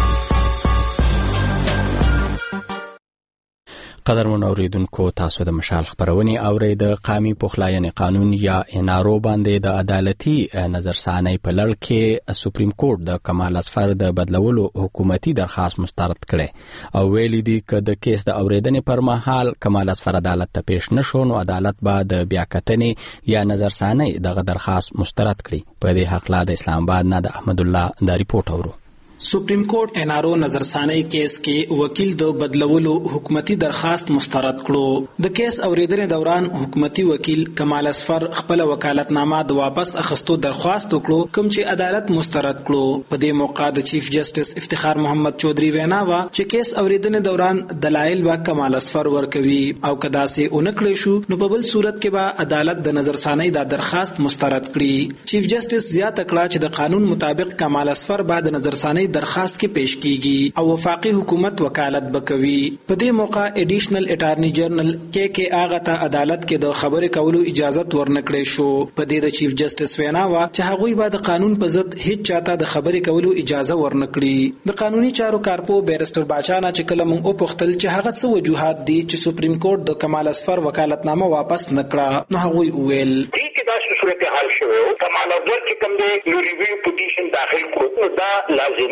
قدرمن اوریدونکو، تاسو د مشال خبرونه اورئ. د قومي پخلاینې قانون یا انارو باندې د عدالتي نظرثانۍ په لړ کې سپریم کورټ د کمال اظفر د بدلولو حکومتي درخواست مسترد کړي او ویلي دي چې د کیس د اوریدنې پر مهال کمال اظفر عدالت ته پیښ نشو نو عدالت به د بیاکتنې یا نظرثانۍ دغه درخواست مسترد کړي. په دې حق لا د اسلام آباد نه د احمد الله د ریپورت اورو. سپریم کورټ انارو نظرثانۍ کیس کې وکیل د بدلولو حکومتي درخواست مسترد کړو. د کیس اوریدنې دوران حکومتي وکیل کمال اظفر خپل وکالتنامه د واپس اخستو درخواست وکړو کوم چې عدالت مسترد کړو. په دې موقع د چیف جسټس افتخار محمد چودھری وینا وا چې کیس اوریدنې دوران دلایل با کمال اظفر ورکوي او کدا سه اونکړې شو نو په بل صورت کې به عدالت د نظرثانۍ د درخواست مسترد کړي. چیف جسټس زیاته کړه چې د قانون مطابق کمال اظفر بعد نظرثانۍ درخواست کې پیش کیږي او وفاقي حکومت وکالت وکوي. په دې موقع ایډیشنل اټارنی جنرال کې کې اغه ته عدالت کې د خبرې کولو اجازه ورنکړې شو. په دې د چیف جسټس وینا وا چې هغوی به د قانون په ضد هیڅ چاته د خبرې کولو اجازه ورنکړي. د قانوني چارو کارپو بیرستر باچانه چې کله موږ او پختل چې هغه څه وجوهات دي چې سپریم کورټ د کمال اظفر وکالتنامه واپس نکړه نو هغوی وویل دې کې دا صورت حال شوه. کمال اظفر چې کوم دی نو ریویو پټیشن داخل کړو نو دا لازمي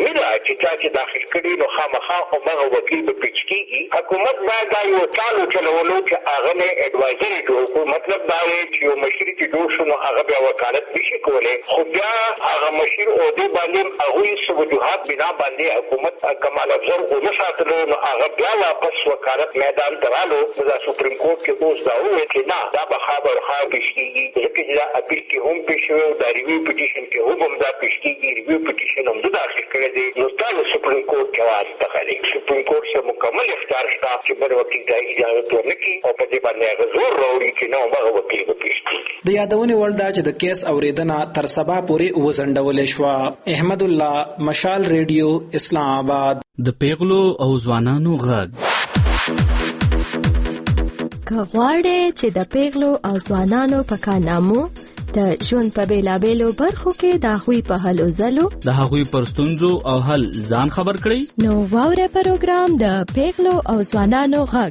لازمي ده چې چا چې داخل کړي نو خامخا هغه وکیل به پیچ کیږي. حکومت باید دا یو چالو چلولو چې هغه نه اډوایزري جوړ کړو. مطلب دا دی چې یو مشر چې جوړ شو نو هغه بیا وکالت نشي کولی، خو بیا هغه مشر عہدې باندې هغوی څه وجوهات بنا باندې حکومت کمال افضل ونه ساتلو نو هغه بیا واپس وکالت میدان ته رالو. دا سپریم کورټ کې اوس دا وویل چې نه دا به خبرخوا پیش کېږي، ځکه چې دا اپیل کې هم پیش شوی او دا ریویو پیټیشن کې هم هم دا پیش کېږي. ریویو پیټیشن هم ده داخل کړی دی. نو دا د سپریم کورټ جواز تخلي سپریم کورټ سره مکمل اختیار شته چې بل وکیل دا اجازه ورنکړي او په دې باندې هغه زور راوړي چې نه هغه وکیل به پیش کړي. د یادونې وړ ده چې د کیس اوریدنه تر سبا پورې وځنډولې شوه. احمد الله، مشال ریډیو، اسلام آباد. د پیغلو او ځوانانو غږ کغواړي چې د پیغلو او ځوانانو په کارنامو د ژوند په بیلابېلو برخو کې د هغوی په هلو ځلو د هغوی پر ستونزو او حل ځان خبر کړئ. نو واوره پروګرام د پیغلو او ځوانانو غږ.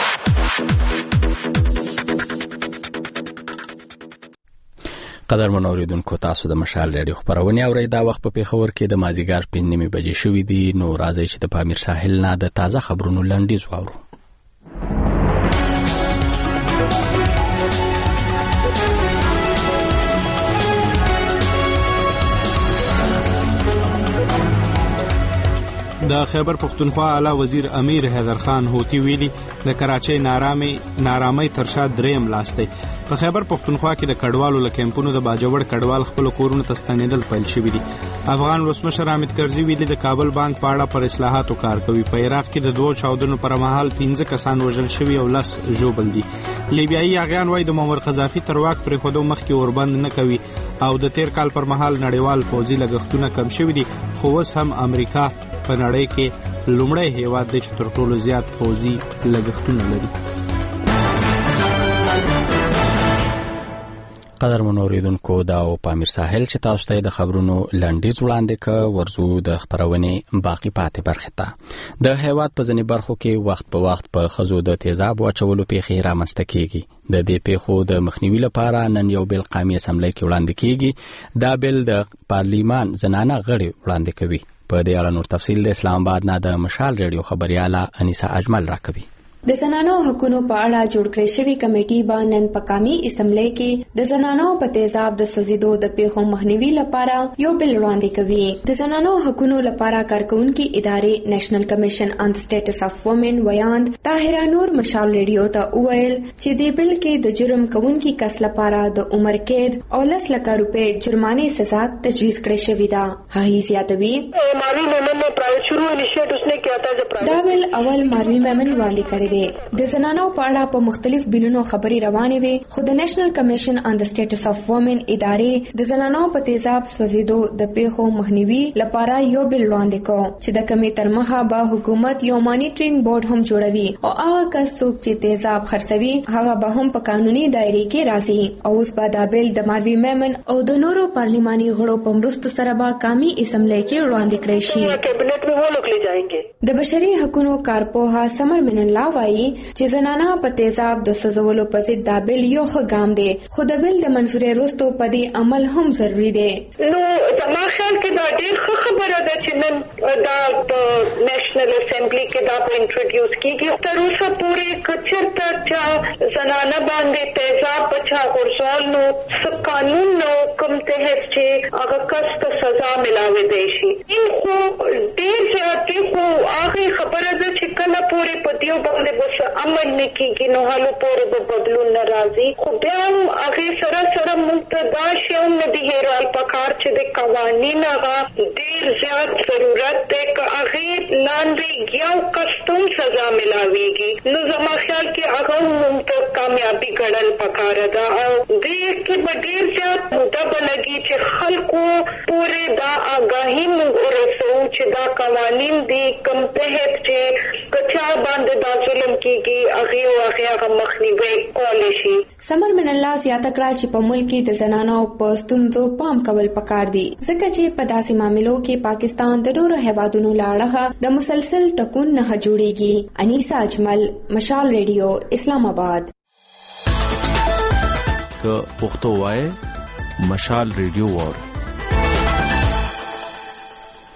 قدرمن اوریدونکو، تاسو د مشال ریډیو خبرونه اورئ. دا وخت په پیښور کې د مازیګر پنځه نیمې بجې شوې دي. نو راځئ چې د پامیر ساحل نه د تازه خبرونو لنډیز واورو. د خیبر پختونخوا اعلی وزیر امیر حیدر خان هوتی ویلي د کراچۍ نارامي نارامي ترشا دریم لاسته. په خیبر پختونخوا کې د کډوالو له کیمپونو د باجوړ کډوال خپل کورونو ته ستنېدل پیل شوي دي. افغان ولسمشر حامد کرزي ویلي د کابل بانک په اړه پر اصلاحاتو کار کوي. په عراق کې د دوه چاودنو پر مهال پنځه کسان وژل شوي او لس ژوبل دي. لیبیایي اغیان وايي د معمر قذافي تر واک پرې خودو مخکې اوربند نه کوي او د تیر کال پر مهال نړیوال پوځي لګښتونه کم شوي دي، خو اوس هم امریکا په نړۍ کې لومړی هیواد دی چې تر ټولو زیات پوځي لګښتونه لري. قدرمن اوریدونکو، دا او پامیر ساحل چې تاسو ته د خبرونو لنډیز وړاندې ک ورزو د خبرونې باقی پاتې برخه ته. د هیواد په ځینې برخو کې وخت په وخت په خزو د تیزاب واچولو پیښې رامنځته کیږي. د دې پیښو د مخنیوي لپاره نن یو بل قومي اسمبلی کې وړاندې کیږي. دا بل د پارلیمان زنانه غړي وړاندې کوي. په دې اړه نور تفصیل د اسلام آباد نه د مشال ریډیو خبرياله انیسا اجمل راکوي. د زنانو حقوقو په اړه جوړ کړی شوی کمیټې باندې په قومي اسمبلی کې د زنانو په تیزاب د سوزیدو د پیښو مخنیوي لپاره یو بل وړاندې کوي. د زنانو حقوقو لپاره کارکونکو ادارې نېشنل کمیشن آن سټیټس اف وومن ویاند طاهره نور مشال ریډیو ته وویل چې د بل کې د جرم کوونکي کس لپاره د عمر قید او لس لک روپے جرمانه سزا تجویز کړې شوې ده. هغه زیاتوي دا بل اول ماروي میمن وړاندې کړی د زنانو په اړه په مختلف بلونو خبري روانې وي، خو د نېشنل کمیشن آن د سټیټس اف وومن ادارې د زنانو په تیزاب سوزیدو د پیښو مخنیوي لپاره یو بل وړاندې کو چې د کمی تر مخه به حکومت یو مانیټرینګ بورډ هم جوړوي او هغه کس څوک چې تیزاب خرڅوي هغه به هم په قانوني دایره کې راځي. او اوس به دا بل د ماروي میمن او د نورو پارلیماني غړو په مرستو سره به قومي اسمبلی کې وړاندې کړی شي. د بشري حقوقو کارپوها سمر من الله وايي چې زنانه په تیزاب د سوزولو په ضد دا بل یو ښه ګام دی، خو د بل د منظورې وروسته په دې عمل هم ضروري دی. نو زما خیال کې دا ډېر ښه خبره ده چې نن دا په نېشنل اسمبلی کې دا په انټروډیوس کیږي. تر اوسه پورې که چېرته چا زنانه باندې تیزاب په چا غورځول نو څه قانون نو کوم تحت چې هغه کس ته سزا ملاوېدی شي. این خو ډېر زیات دی، خو هغې خبره ده چې کله پورې په دې باندې بس عمل نه کیږي نو هلو پورې به بدلون نه راځي. خو بیا هم هغې سره سره موږ ته دا شی هم نه دي هېرول پکار چې د قوانین هغه ډېر زیات ضرورت دی. که هغې لاندې یو کس ته هم سزا ملاویږي نو زما خیال کې هغه هم موږ ته کامیابي ګڼل پکاره ده. او دې کې به ډېر زیات موده به لګي چې خلکو پورې دا آګاهي موږ ورسوو چې دا قوانین دي کوم تحت چې که چا باندې دا ظلم کیږي هغه او هغه مخنیوي کولی شي. سمر من الله زیاته کړه چې په ملک کې د زنانو په ستونزو پام کول پکار دي، ځکه چې په داسې معاملو کې پاکستان د ډېرو هیوادونو لاړه د مسلسل ټکون نه جوړيږي. انیسا اجمل، مشال ریډیو، اسلام آباد. که پښتو وای مشال ریډیو وور.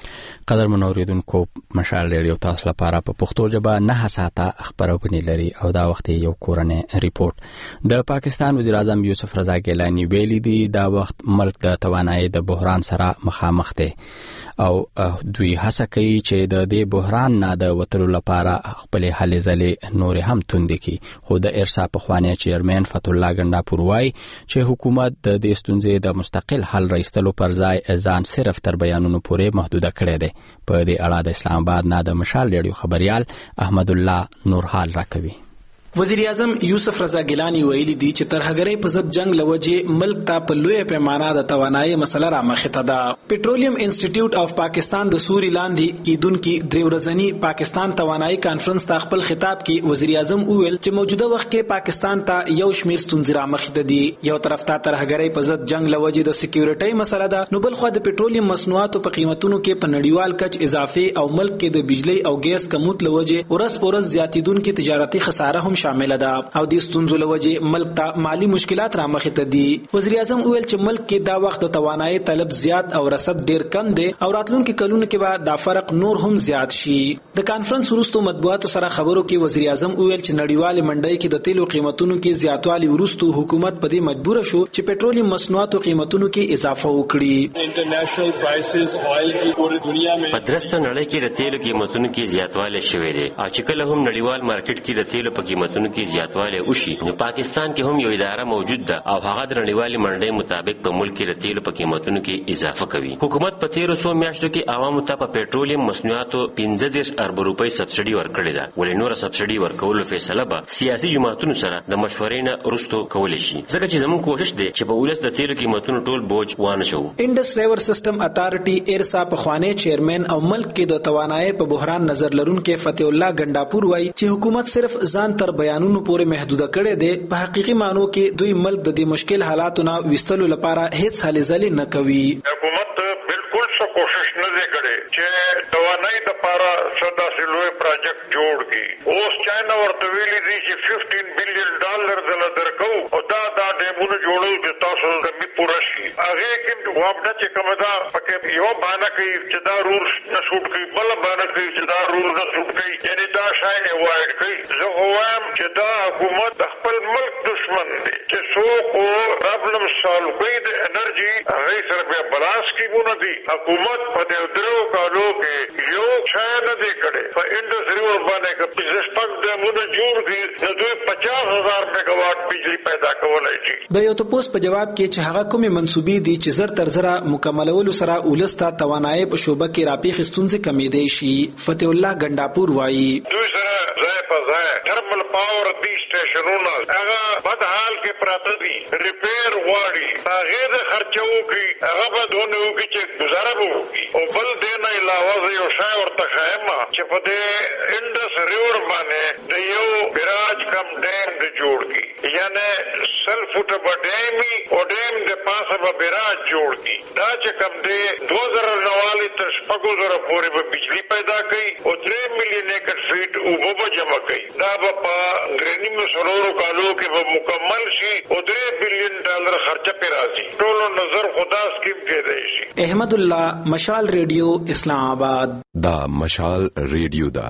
قدر منوریدونکو مشال ریډیو تاسو لپاره په پښتو ژبه نه ساته خبرونه لري او دا وخت یو کورنۍ ریپورت د پاکستان وزیر اعظم یوسف رضا ګیلانی ویلي دی دا وخت ملک د توانایي د بحران سره مخامخ دی او دوی هڅه کوي چې د دې بحران نه د وتلو لپاره خپل هلې ځلې نور هم توندې کړي خو د ارسا په خوانې چیرمن فتح الله ګنڈاپور وایي چې حکومت د دې ستونزې د مستقل حل راوستلو پر ځای ځان صرف تر بیانونو پورې محدوده کړی دی په دې اړه د اسلام آباد نه د مشال ریډیو خبريال احمد الله نورحال راکوي. وزیر اعظم یوسف رضا ګیلانی ویلي دی چې ترهګرۍ په ضد جنگ لوجه ملک ته په لوی پیمانه د توانایي مسله را مخته ده. پټرولیم انسټیټیوټ اف پاکستان د سوري لاندې کیدونکو درې ورځنی پاکستان توانایي کانفرنس ته خپل خطاب کې وزیر اعظم وویل چې موجوده وخت کې پاکستان ته یو شمیر ستونزې را مخته دي. یو طرف ته ترهګرۍ په ضد جنگ لوجه د سکیورټي مسله ده، نو بل خو د پټرولیم مصنوعاتو په قیمتونو کې په نړیوال کچ اضافه او ملک کې د بجلی او ګیس کموت لوجه ورس پورس زیاتیدونکو تجارتي خساره هم شامل ده او د ستونزو لوجه ملک ته مالی مشکلات را مخته دي. وزیر اعظم ویل چې ملک کې دا وخت د توانایي طلب زیات او رصد ډیر کم دی او راتلونکو کلونو کې به دا فرق نور هم زیات شي. د کانفرنس وروسته مطبوعاتو سره خبرو کې وزیر اعظم ویل چې نړیوال منډۍ کې د تیلو قیمتونو کې زیاتوالی وروسته حکومت په دې مجبور شو چې پټرولیم مصنوعاتو قیمتونو کې اضافه وکړي. انټرنیشنل پرایسز آیل کې پوره دنیا میں پدرسته نړۍ کې د تیلو قیمتونو کې زیاتوالی شوی دی او چې کله هم نړیوال مارکیټ کې د تیلو په قیمتونو کې زیاتوالی وشي نو پاکستان کې هم یو اداره موجود ده او هغه د نړیوالې منډۍ مطابق په ملک کې د تیلو په قیمتونو کې اضافه کوي. حکومت په تیرو څو میاشتو کې عوامو ته په پټرولیم مصنوعاتو پنځه دېرش ارب روپۍ سبسډي ورکړې ده، ولې نور سبسډي ورکولو فیصله به سیاسي جماعتونو سره د مشورې نه وروسته کولی شي، ځکه چې زموږ کوشش دی چې په ولس د تیلو قیمتونو ټول بوج وانه شو. انډس ریور سیستم اتارټي ارسا په خوانې چیرمن او ملک کې د توانایي په بحران نظر لرونکو فتح الله ګنڈاپور وایي چې حکومت صرف ځان تر بیانونو پورې محدوده کړي دی، په حقيقي معنی کې دوی ملک د دې مشکل حالاتو نه وستلو لپاره هیڅ هلې ځلې نه کوي. حکومت بالکل څه کوشش نه دی کړی چې توانایي د لپاره صدا سلوه پروجیکټ جوړ کی. اوس چاینا ورته ویلي دي چې پنځه بلین ډالر دل درکو او دا دا ډیمونه جوړول چې تاسو د می پوره شي. هغه کې وابنه چې کومه دا پکې یو باندې کوي چې دا رول نه شوټ کوي، بل باندې کوي چې دا رول نه شوټ کوي، یعنی دا شای اوایډ کوي. زه وایم چې دا حکومت د خپل ملک دشمن دی چې څوک او پرابلم سالو کوي د انرژي هغه سره بیا بالانس کیونه دي. حکومت په دې درو کالو کې یو شای نه دی کړي په انډستری ور باندې کې زشپک د مونږ جوړ دي د دوی پچاس هزار میگاواټ بجلی پیدا کولای شي. د یو تپوس په جواب کې چې هغه کومې منسوبې دي چې زر تر زره مکملولو سره ولستا توانایي په شوبه کې راپیخ ستونزې کمې دي شي. فتح الله ګنڈاپور وایي دوی سره ځای په ځای ترمل پاور دی سټیشنونه هغه بد حال کې پراته دي، ریپیر غواړي، هغه د خرچو کې هغه به دونه وکړي چې گزاره وکړي. او بل دې نه علاوه یو شای ورته خیمه چې په دې انډس ریور باندې د یو براج کم ډیم د جوړ کی، یعنی سل فوټه به ډیمي او ډیم د پاسه به براج جوړ کی. دا چې کم دې دو زره نوالی تر شپږو زره پورې به بجلی پیدا کوي او درې میلیون ایکر فیټ اوبه به جمع کوي. دا به په درېنیمو څلورو کالو کې به مکمل شي او درې بلین ډالر خرچه پې راځي. ټولو نظر خدا سکیم کېدی شي. احمد الله، مشال ریډیو، اسلام آباد. دا مشال ریډیو دا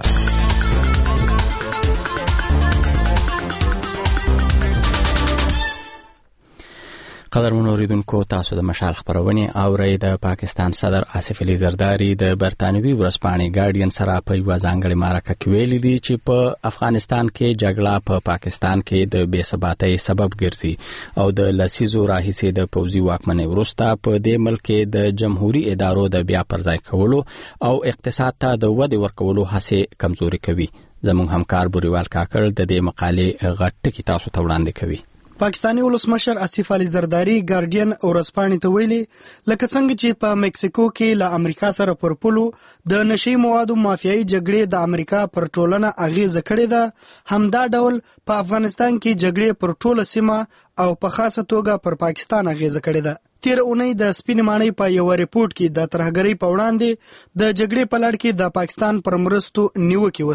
قدرمن اوریدونکو، تاسو د مشال خبرونه اورئ. د پاکستان صدر آصف علي زرداری د برتانوي ورځپاڼې ګارډین سره په یوه ځانګړې مرکه کې ویلي دي چې په افغانستان کې جګړه په پاکستان کې د بې ثباتۍ سبب ګرځي او د لسیزو راهیسې د پوځي واکمنۍ وروسته په دې ملک کې د جمهوریت ادارو د بیا پرځای کولو او اقتصاد ته د ودې ورکولو هڅې کمزوري کوي. زموږ همکار بوریوال کاکړ د دې مقالې غټ ټکي تاسو ته وړاندې کوي. پاکستانی ولسمشر آصف علي زرداری ګارډین ورځپاڼې ته ویلي لکه څنګه چې په مکسیکو کې له امریکا سره پر پولو د نشي موادو مافیایي جګړې د امریکا پر ټولنه اغیزه کړې ده، همدا ډول په افغانستان کې جګړې پر ټوله سیمه او په خاصه توګه پر پاکستان اغیزه کړې ده. تیر اونۍ د سپینې ماڼۍ په یو ریپورت کې د ترهګرۍ په وړاندې د جګړې په لړ کې د پاکستان پر مرستو نیوکې وسوې.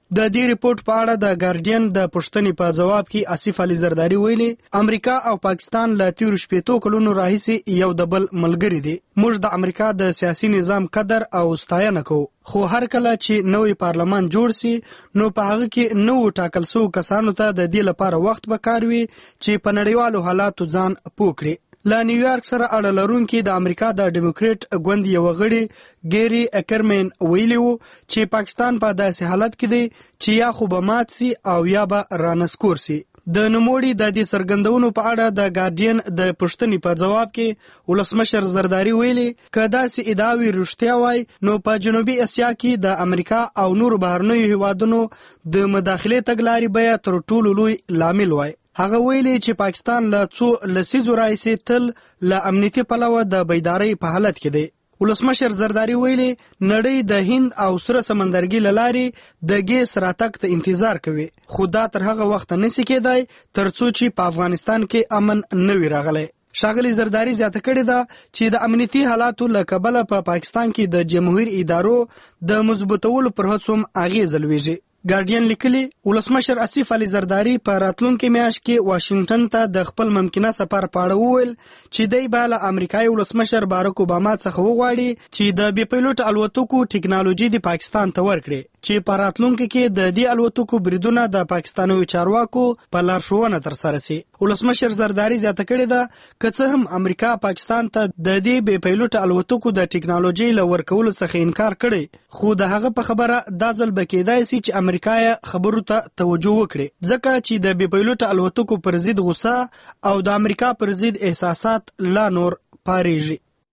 د دې ریپورت په اړه د ګارډین د پوښتنې په جواب کې آصف علي زرداری ویلي امریکا او پاکستان له تیرو شپېتو کلونو راهیسې یو د بل ملګري دي. موږ د امریکا د سیاسي نظام قدر او ستاینه کوو، خو هر کله چې نوې پارلمان جوړ سي نو په هغه کې نو ټاکل شوو کسانو ته د دې لپاره وخت پکار وي چې په نړیوالو حالاتو ځان پوه کړي. له نیویارک سره اړه لرونکي د امریکا د ډیموکریټ ګوند یو غړي ګيري اکرمن ویلي وو چې پاکستان په داسې حالت کې دی چې یا خو به مات سي او یا به رانسکور سي. د نوموړي د دې څرګندونو په اړه د ګارډین د پوښتنې په جواب کې ولسمشر زرداری ویلي که داسې ادعاوې رښتیا وای نو په جنوبي اسیا کې د امریکا او نورو بهرنیو هیوادونو د مداخلې تګلارې به تر ټولو لوی لامل وای. هغه ویلي چې پاکستان له څو لسیزو راهیسې تل له امنیتي پلوه د بیدارۍ په حالت کې دی. ولسمشر زرداری ویلي نړۍ د هند او سره سمندرګي له لارې د ګیس راتګ ته انتظار کوي، خو دا تر هغه وخته نشي کېدای تر څو چې په افغانستان کې امن نه وي راغلی. ښاغلي زرداری زیاته کړې ده چې د امنیتي حالاتو له کبله په پا پاکستان کې د جمهوریت ادارو د مضبوطولو پر هڅو هم اغېز لویږي. ګارډین لیکلي ولسمشر آصف علي زرداری په راتلونکي میاشت کې واشنگټن ته د خپل ممکنه سفر په اړه وویل چې دی به له امریکایي ولسمشر باراک اوباما څخه وغواړي چې د بې پیلوټ الوتکو ټیکنالوژي د پاکستان ته ورکړي چې په راتلونکي کې د دې الوتکو بریدونه د پاکستاني چارواکو په لارښوونه ترسره شي. ولسمشر زرداری زیاته کړې ده که څه هم امریکا پاکستان ته د دې بې پیلوټ الوتکو د ټیکنالوژي له ورکولو څخه انکار کړي، خو د هغه په خبره دا ځل به کېدای شي چې امریکا خبرو ته توجه وکړي ځکه چې د بې پیلوټ الوتکو پر ضد غصه او د امریکا پر ضد احساسات لا نور پاریږي.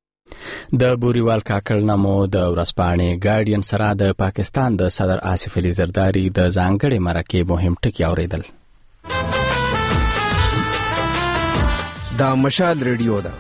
د بوریوال کاکړ نامو د ورځپاڼې ګارډین سره د پاکستان د صدر آصف علي زرداری د ځانګړي مرکې مهم ټکي اوریدل. دا مشال ریډیو ده.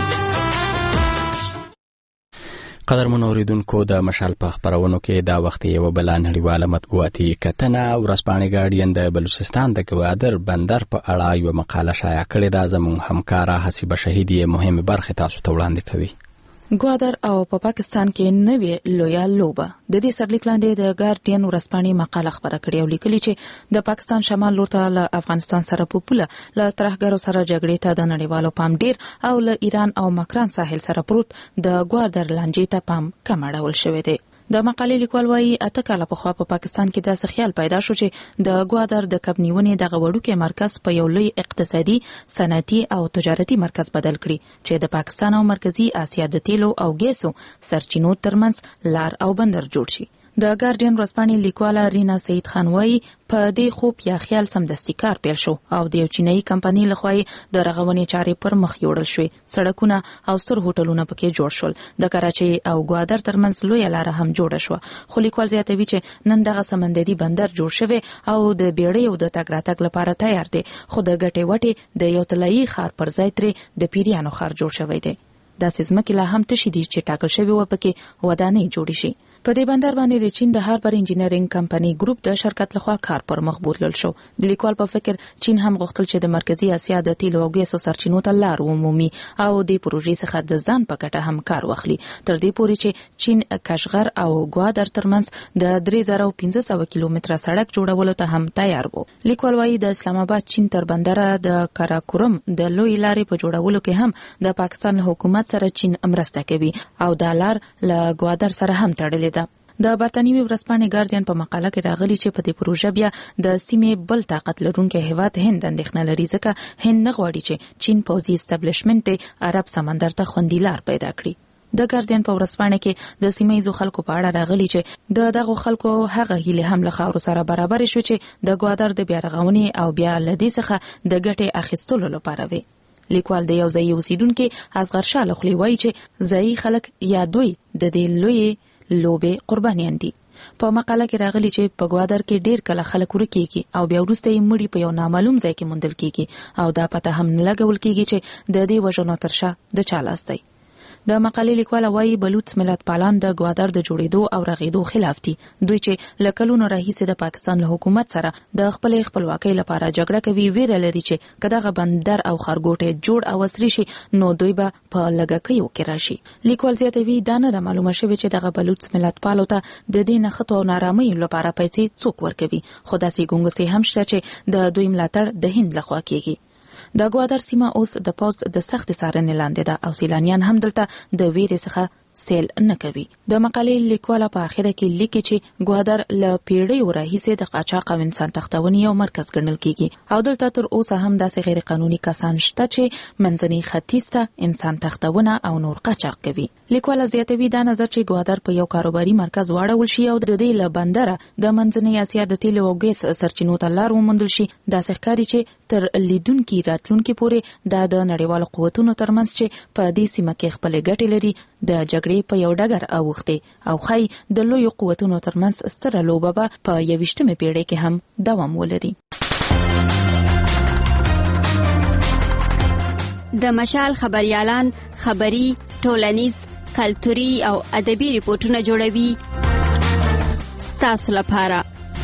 قدرمن اوریدونکو د مشال په خبرونو کې دا وخت یو بل نړیواله مطبوعاتي کتنه ورځپاڼې ګارډین د بلوچستان د ګوادر بندر په اړه یو مقاله شایع کړې ده. زموږ همکاره حسیبه شهیدی مهمه برخه تاسو ته وړاندې کوي. ګوادر او په پاکستان کې نوې لویا لوبه د دې سرلیک لاندې د ګارډین ورځپاڼې مقاله خبره کړې او لیکلي چې د پاکستان شمال لور ته له افغانستان سره په پوله له ترهګرو سره جګړې ته د نړیوالو پام ډیر او له ایران او مکران ساحل سره پروت د ګوادر لانجې ته پام کم اړول شوی دی. د مقالې لیکوال وايي اته کاله پخوا په پاکستان کې داسې خیال پیدا شو چې د ګوادر د کب نیونې دغه وړوکی مرکز په یو لوی اقتصادي، صنعتي او تجارتي مرکز بدل کړي چې د پاکستان او مرکزی اسیا د تیلو او ګیسو سرچینو ترمنځ لار او بندر جوړ شي. د ګارډین ورځپاڼې لیکواله رینا سید خان وايي په دې خوب یا خیال سمدستي کار پیل شو او د یو چینایي کمپنۍ لخوا د رغونې چارې پر مخ یوړل شوې. سړکونه او ستر هوټلونه پکې جوړ شول. د کراچۍ او ګوادر ترمنځ لویه لاره هم جوړه شوه، خو لیکوال زیاتوي چې نن دغه سمندري بندر جوړ شوی او د بیړیو د تګ راتګ لپاره تیار دی، خو د ګټې وټې د یو طلایي ښار پر ځای ترې د پیریانو ښار جوړ شوی دی. داسې ځمکې لا هم تشې دي چې ټاکل شوي وه پکې ودانۍ جوړې شي. په دې بندر باندې د چین د هاربر انجینرینګ کمپنۍ ګروپ د شرکت لخوا کار پر مخ بوتلل شو. د لیکوال په فکر چین هم غوښتل چې د مرکزی اسیا د تیلو او ګیسو سرچینو ته لار ومومي او د پروژې څخه د ځان په ګټه هم کار واخلي، تر دې پورې چې چین کاشغر او ګوادر ترمنځ د درې زره پنځه سوه کیلومتره سړک جوړولو ته هم تیار وو. لیکوال وايي د اسلام آباد چین تر بندره د کراکورم د لوی لارې په جوړولو کې هم د پاکستان حکومت سره چین مرسته کوي او دا لار له ګوادر سره هم تړلې ده. د برتانوي ورځپاڼې ګارډین په مقاله کې راغلي چې په دې پروژه بیا د سیمې بل طاقت لرونکي هیواد هند اندېښنه لري، ځکه هند نه غواړي چې چین پوځي اسټابلیشمنټ عرب سمندر ته خوندي لار پیدا کړي. د ګارډین په ورځپاڼه کې د سیمه‌ییزو خلکو په اړه راغلي چې د دغو خلکو هغه هیله هم له خاورو سره برابر شو چې د ګوادر د بیا رغونې او بیا له دې څخه د ګټې اخیستلو لپاره وي. لیکوال د یو ځایي اوسیدونکو اصغر شاه لخوا وایي چې ځایي خلک یا دوی د دې لوی لوبې قربانیان دي. په مقاله کې راغلي چې په ګوادر کې ډیر کله خلک ورکیږي او بیا وروسته یې مړي په یو نامعلوم ځای کې موندل کیږي او دا پته هم نه لګول کیږي چې د دې وژنو تر شا د چا لاس دی. د مقالې لیکوال وايي بلوچ ملت پالان د ګوادر د جوړېدو او رغېدو خلاف دي. دوی چې لکلونو راهیسې د پاکستان له حکومت سره د خپل خپلواکۍ لپاره جګړه کوي، ویره لري چې کداغه بندر او خارګوټه جوړ او وسري شي نو دوی به په لګکیو کې راشي. لیکوال زیاتوي دا نه د معلومه شوی چې دغه بلوچ ملت پالو ته د دې نخښو او نارامۍ لپاره پیسې څوک ورکوي، خو داسې ګونګسې هم شته چې د دوی ملاتړ د هند لخوا کیږي. د ګوادر سیمه اوس د پوز د سخت څارنې لاندې ده او سیلانیان هم دلته د ویرې څخه سیل نه کوي. د مقالې لیکواله په اخره کې لیکي چې ګوادر له پیړیو راهیسې د قاچاق او انسان تښتونې یو مرکز ګڼل کیږي او دلته تر اوسه هم داسې غیر قانوني کسان شته چې منځني ختیځ ته انسان تښتونه او نور قاچاق کوي. لیکواله زیاتوي دا نظر چې ګوادر په یو کاروباري مرکز واړول شي او د دې له بندره د منځنۍ اسیا د تیلو او ګیس سرچینو ته لار وموندل شي. داسې ښکاري چې تر لیدونکي راتلونکي پورې دا د نړیوالو قوتونو ترمنځ چې په دې سیمه کې خپل ګټې لري د جګړې په یو ډګر اوښتې او خای د لوی قوتونو ترمنځ ستره لوبه به په یویشتمه پیړۍ کې هم دوام ولري. د مشال خبريالان خبري، ټولنیز، کلتوري او ادبي ریپورتونه جوړوي ستاسو لپاره.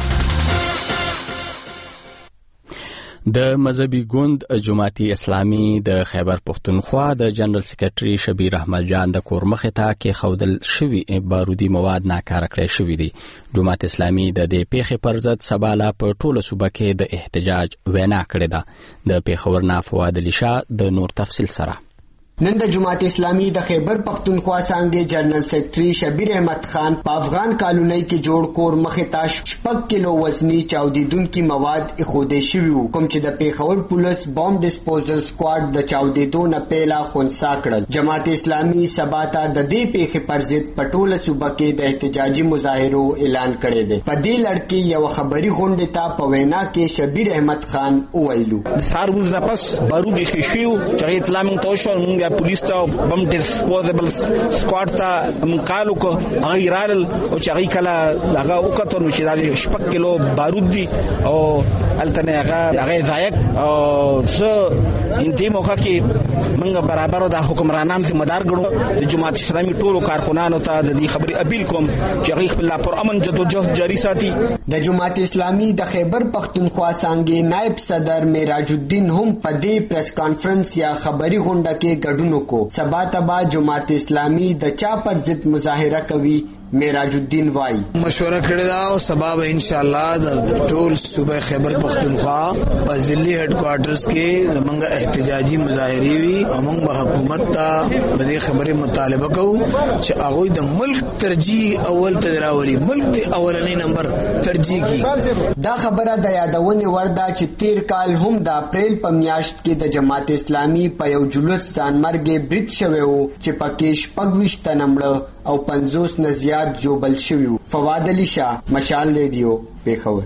د مذهبي ګوند جماعتي اسلامي د خیبر پښتونخوا د جنرال سیکریټري شبیر احمد جان د کور مخې ته کې خودل شوی بارودي مواد ناکاره کړی شوی دي. جماعت اسلامي د دې پیښې پر ضد سباله په ټوله صوبه کې د احتجاج وینا کړې ده. د پیښور نه فواد علي شاه د نور تفصیل سره. نن د جماعت اسلامي د خیبر پختونخوا څنګه جنرال سیکریټري شبیر احمد خان په افغان کالونی کې جوړ کور مخې ته شپږ کیلو وزنی چاودیدونکي مواد اخوده شوي وو، کوم چې د پیښور پولیس بام ډیسپوزل سکواډ د چاودیدو نه پیله خونسا کړل. جماعت اسلامي سبا ته د دې پیښې پر ضد په ټوله صوبه کې د احتجاجي مظاهرو اعلان کړی دی. په دې لړ کې یو خبري غونډه ته په وینا کې شبیر احمد خان وویلو سار روز نه پس بارود خشیو چې اطلاع مونږ ته شو، پولیس ته بم ډیسپوزبل سکواډ ته مقالو کو هغه رال او چې هغه کله هغه وکړو نو چې دا شپږ کیلو بارود دي او التنه هغه هغه ځایک او زه انتي موخه کې موږ برابر د حکمرانان ذمہ دار ګڼو. د جماعت اسلامي ټولو کارکونانو ته د دې خبري اپیل کوم چې هغه خپل پر امن جدوجہد جاری ساتي. د جماعت اسلامي د خیبر پختونخوا څنګه نائب صدر معراج الدین هم په دې پریس کانفرنس یا خبري غونډه کې ګډون کو. سبا تبا جماعت اسلامی د چا پر ضد مظاهره کوي. معراج الدین وای مشوره کړی دا او سبب ان شاء الله د ټول صوبه خیبر پختونخوا په ضلعي هډ کوارټرز کې زمونږ احتجاجي مظاهرې وي او موږ به حکومت ته د دې خبرې مطالبه کوو چې هغه د ملک ترجیح اول ته راولي، ملک د اولنی نمبر ترجیح کی. دا خبره د یادونې ورده چې تیر کال هم د اپریل په میاشت کې د جماعت اسلامي په یو جلوس ځانمرګ برید شوی وو چې پکې شپږ ویشت نمبر او پنځوس نه زیات جوبل شوی وو. فواد علي شاه، مشال ریډیو، پیښور.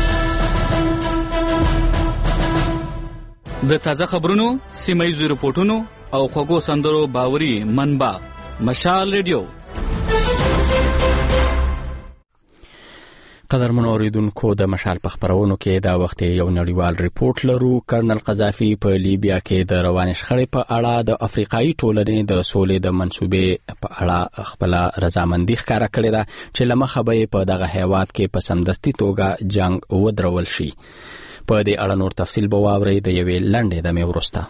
د تازه خبرونو، سیمایي رپورټونو او خوږو سندرو باوري منبع مشال ریډیو. قدرمن اوریدونکو، د مشال په خبرونو کې دا وخت یو نړیوال ریپورت لرو. کرنل قذافي په لیبیا کې د روانې شخړې په اړه د افریقایي ټولنې د سولې د منصوبې په اړه خپل رضامندي ښکاره کړې ده چې لمخه به په دغه هیواد کې په سمدستي توګه جنگ ودرول شي. په دې اړه نور تفصیل به واورئ د یوې لنډې دمې وروسته.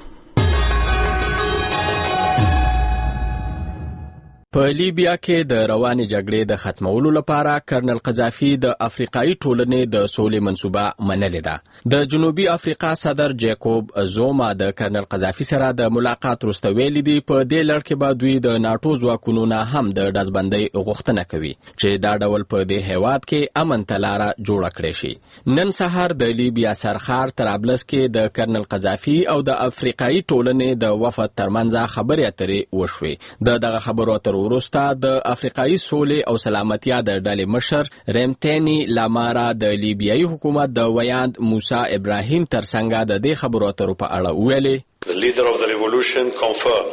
په لیبیا کې د روانې جګړې د ختمولو لپاره کرنل قذافي د افریقایي ټولنې د سولې منصوبه منلې ده. د جنوبي افریقا صدر جیکوب زوما د کرنل قذافي سره د ملاقات وروسته ویلي دي په دې لړ کې به دوی د ناټو ځواکونو نه هم د ډزبندۍ غوښتنه کوي چې دا ډول په دې هیواد کې امن ته لاره جوړه کړي شي. نن سهار د لیبیا سرخار طرابلس کې د کرنل قذافي او د افریقایي ټولنې د وفد ترمنځ خبرې اترې وشوې. د دغه خبرو اترو وروسته د افریقایي سولې او سلامتیا د ډلې مشر ریمتینی لامارا د لیبیایي حکومت د ویاند موسی ابراهیم ترڅنګ د دې خبرو اترو په اړه ویلي. The leader of the revolution confirmed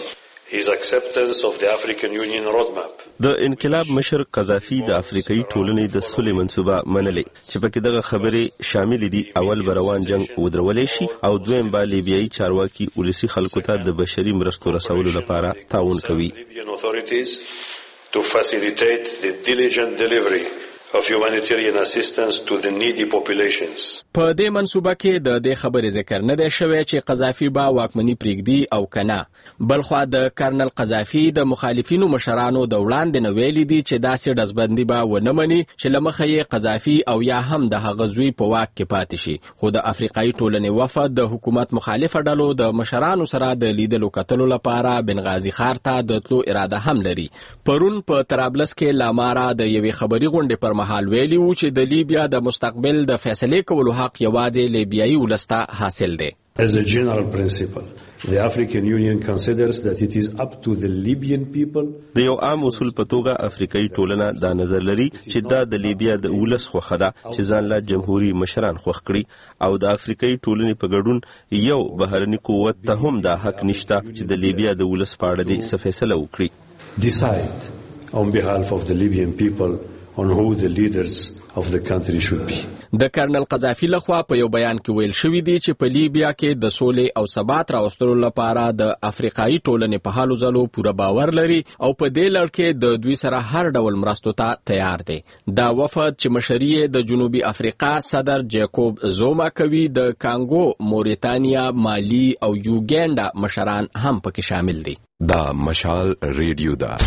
his acceptance of the African Union roadmap. د انقلاب مشر قذافي د افریقایي ټولنې د سولې منصوبه منلې چې پکې دغه خبرې شامل دي. اول بروان جنگ ودرولې شي او دویم با لیبیایي چارواکي ولسی خلکو ته د بشري مرستو رسولو لپاره تعاون کوي. To facilitate the diligent delivery of humanitarian assistance to the needy populations. په دې منصوبه کې د دې خبرې ذکر نه دی شوی چې قذافي با واکمني پریږدي او کنه، بلخوا د کرنل قذافي د مخالفینو مشرانو د وړاندې نه ویلي دي چې داسې ډزبندي به ونه مني چې له مخه یې قذافي او یا هم د هغه زوی په واک کې پاتې شي. خو د افریقایي ټولنې وفد د حکومت مخالفه ډلو د مشرانو سره د لیدلو کتلو لپاره بنغازي ښار ته د تلو اراده هم لري. پرون په طرابلس کې لاماره د یوې خبري غونډې پر مهال ویلي وو چې د لیبیا د مستقبل د فیصلې کولو حق یوازې لیبیایي ولسته حاصل دی. As a general principle, the African Union considers that it is up to the Libyan people. د یو عام اصول په توګه افریقایي ټولنه دا نظر لري چې دا د لیبیا د ولس خوښه ده چې ځان له جمهوریت مشران خوښ کړي او د افریقایي ټولنې په ګډون یو بهرني قوت ته هم دا حق نشته چې د لیبیا د ولس په اړه دې څه فیصله وکړي. Decide on behalf of the Libyan people on who the leaders of the country should be. د کرنل قذافي لخوا په یو بیان کې ویل شوی دی چې په لیبیا کې د سولې او ثبات راوستلو لپاره د افریقایي ټولنې په حالو ځلو پوره باور لري او په دې لړ کې د دوی سره هر ډول مرستو ته تیار دی. دا وفد چې مشري د جنوبي افریقا صدر جیکوب زوما کوي، د کانګو، موریتانیا، مالی او یوګینډا مشران هم پکې شامل دي. دا مشال ریډیو دا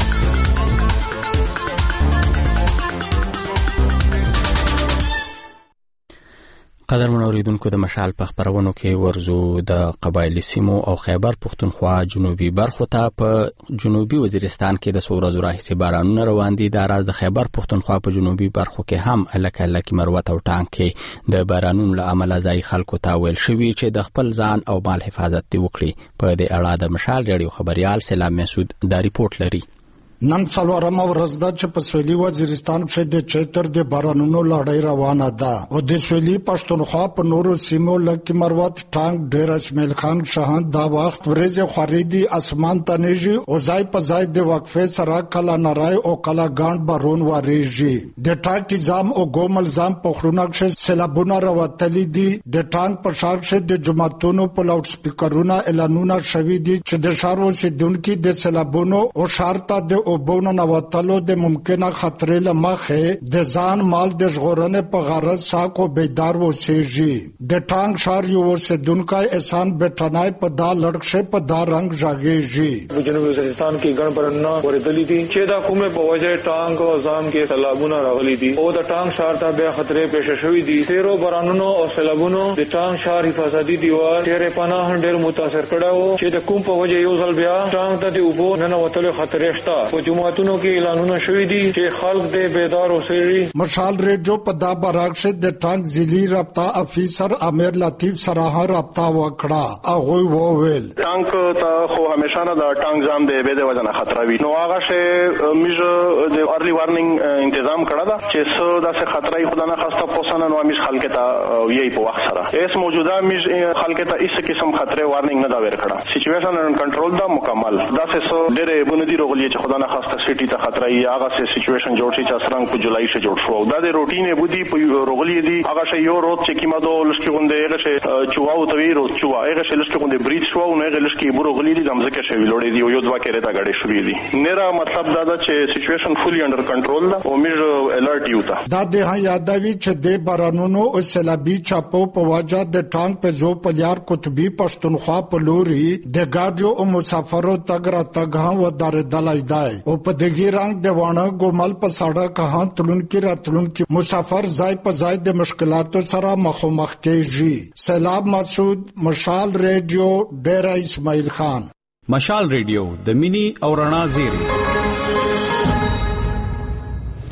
قدرمن اوریدونکو، د مشال په خبرونو کې ورزو د قبایلی سیمو او خیبر پښتونخوا جنوبي برخو ته. په جنوبي وزیرستان کې د څو ورځو راهیسې بارانونه روان دي. دا راز د خیبر پښتونخوا په جنوبي برخو کې هم لکه لکه مروت او ټانک کې د بارانونو له امله ځای خلکو ته ویل شوي چې د خپل ځان او مال حفاظت دې وکړي. په دې اړه د مشال ریډیو خبريال سلام مسعود دا ریپورت لري. نن څلورمه ورځ ده چې په سویلي وزیرستان کې د چتر د بارانونو لړۍ روانه ده او د سویلي پښتونخوا په نورو سیمو لکه مروت، ټانک، ډیر اسماعیل خان شاهان دا وخت ورځې خوريدي اسمان ته نږي او ځای په ځای د وقفې سره کله نارای او کله ګاند بارون وریږي. د ټانک نظام او ګومل ځام په خرونه کې سیلابونه راوتلي دي. د ټانک په شار کې د جماعتونو په لاوډ سپیکرونو اعلانونه شوي دي چې د شار اوسیدونکو د سیلابونو او شار ته د اوبونو نوتلو د ممکنه خطرې له مخې د ځان مال د ژغورنې په غرض ساکو بیدار اوسېږي. د ټانک شار یو اوسیدونکی احسان بیٹنای په دا لړکشه په دا رنګ ژاږيږي. په جنوبي وزیرستان کې ګڼ بارانونه ورېدلي دي چې دا کومه په وجه ټانک او ځام کې سیلابونه راغلي دي او د ټانک شار ته بیا خطرې پیښ شوې دي. تیرو بارانونو او سیلابونو د ټانک شار حفاظتي دیوار ډېر پناه ډېر متاثر کړو چې د کوم په وجه یو ځل بیا ټانک ته د اوبو ننوتلو خطرې شته. جماعتونو کې اعلانونه شوي دي چې خلک دې بیدار اوسئ. مشال ریډیو په دا برعکس د ټانک ضلعي رابطه افیسر امیر لطیف سره رابطه وکړه. هغه وویل ټانک ته خو همیشه نه د ټانک ځام دی به د وجنه خطر وي نو هغه شه میج د ارلی وارنینګ تنظیم کړه دا چې څو داسې خطرې خدای نه خواسته پوسنه نو میج خلک ته یې په وخت سره اس موجوده میج خلک ته هیڅ قسم خطرې وارنینګ نه دا ور کړه. سچويشن ان کنټرول دا مکمل داسې څو ډېر بنیادی رغلي چې خدای نه خواسته سټي ته خطر ای هغه سه سچويشن جوړ شي چې څنګه په جولای شه جوړ شو دا د روټینه بودی په رغلی دی هغه شه یو روت چې کیما دو لشکې غونډه هغه شه چواو توی روت چوا هغه شه لشکې غونډه بریډ شو او هغه لشکې بو رغلی دی زمزه کې شوی لوړې دی یو دوا کې راته غړې شوې دي. نره مطلب دا دا چې سچويشن فولي انډر کنټرول دا او میج الرټ یو تا دا د یادوي چې د بارانونو او سیلابي چاپو په واجه د ټانک په جو پلیار قطبی پښتونخوا په لوري د ګاډیو او مسافرو تګ را تګ و در دلای دی او په دغه رنګ د وانه ګومل په سړک ها تلون کې راتلون کې مسافر ځای په ځای د مشکلاتو سره مخامخ کېږي. سلام مسعود، مشال ریډیو، ډیر اسماعیل خان. مشال ریډیو د مینی او رڼا زیری.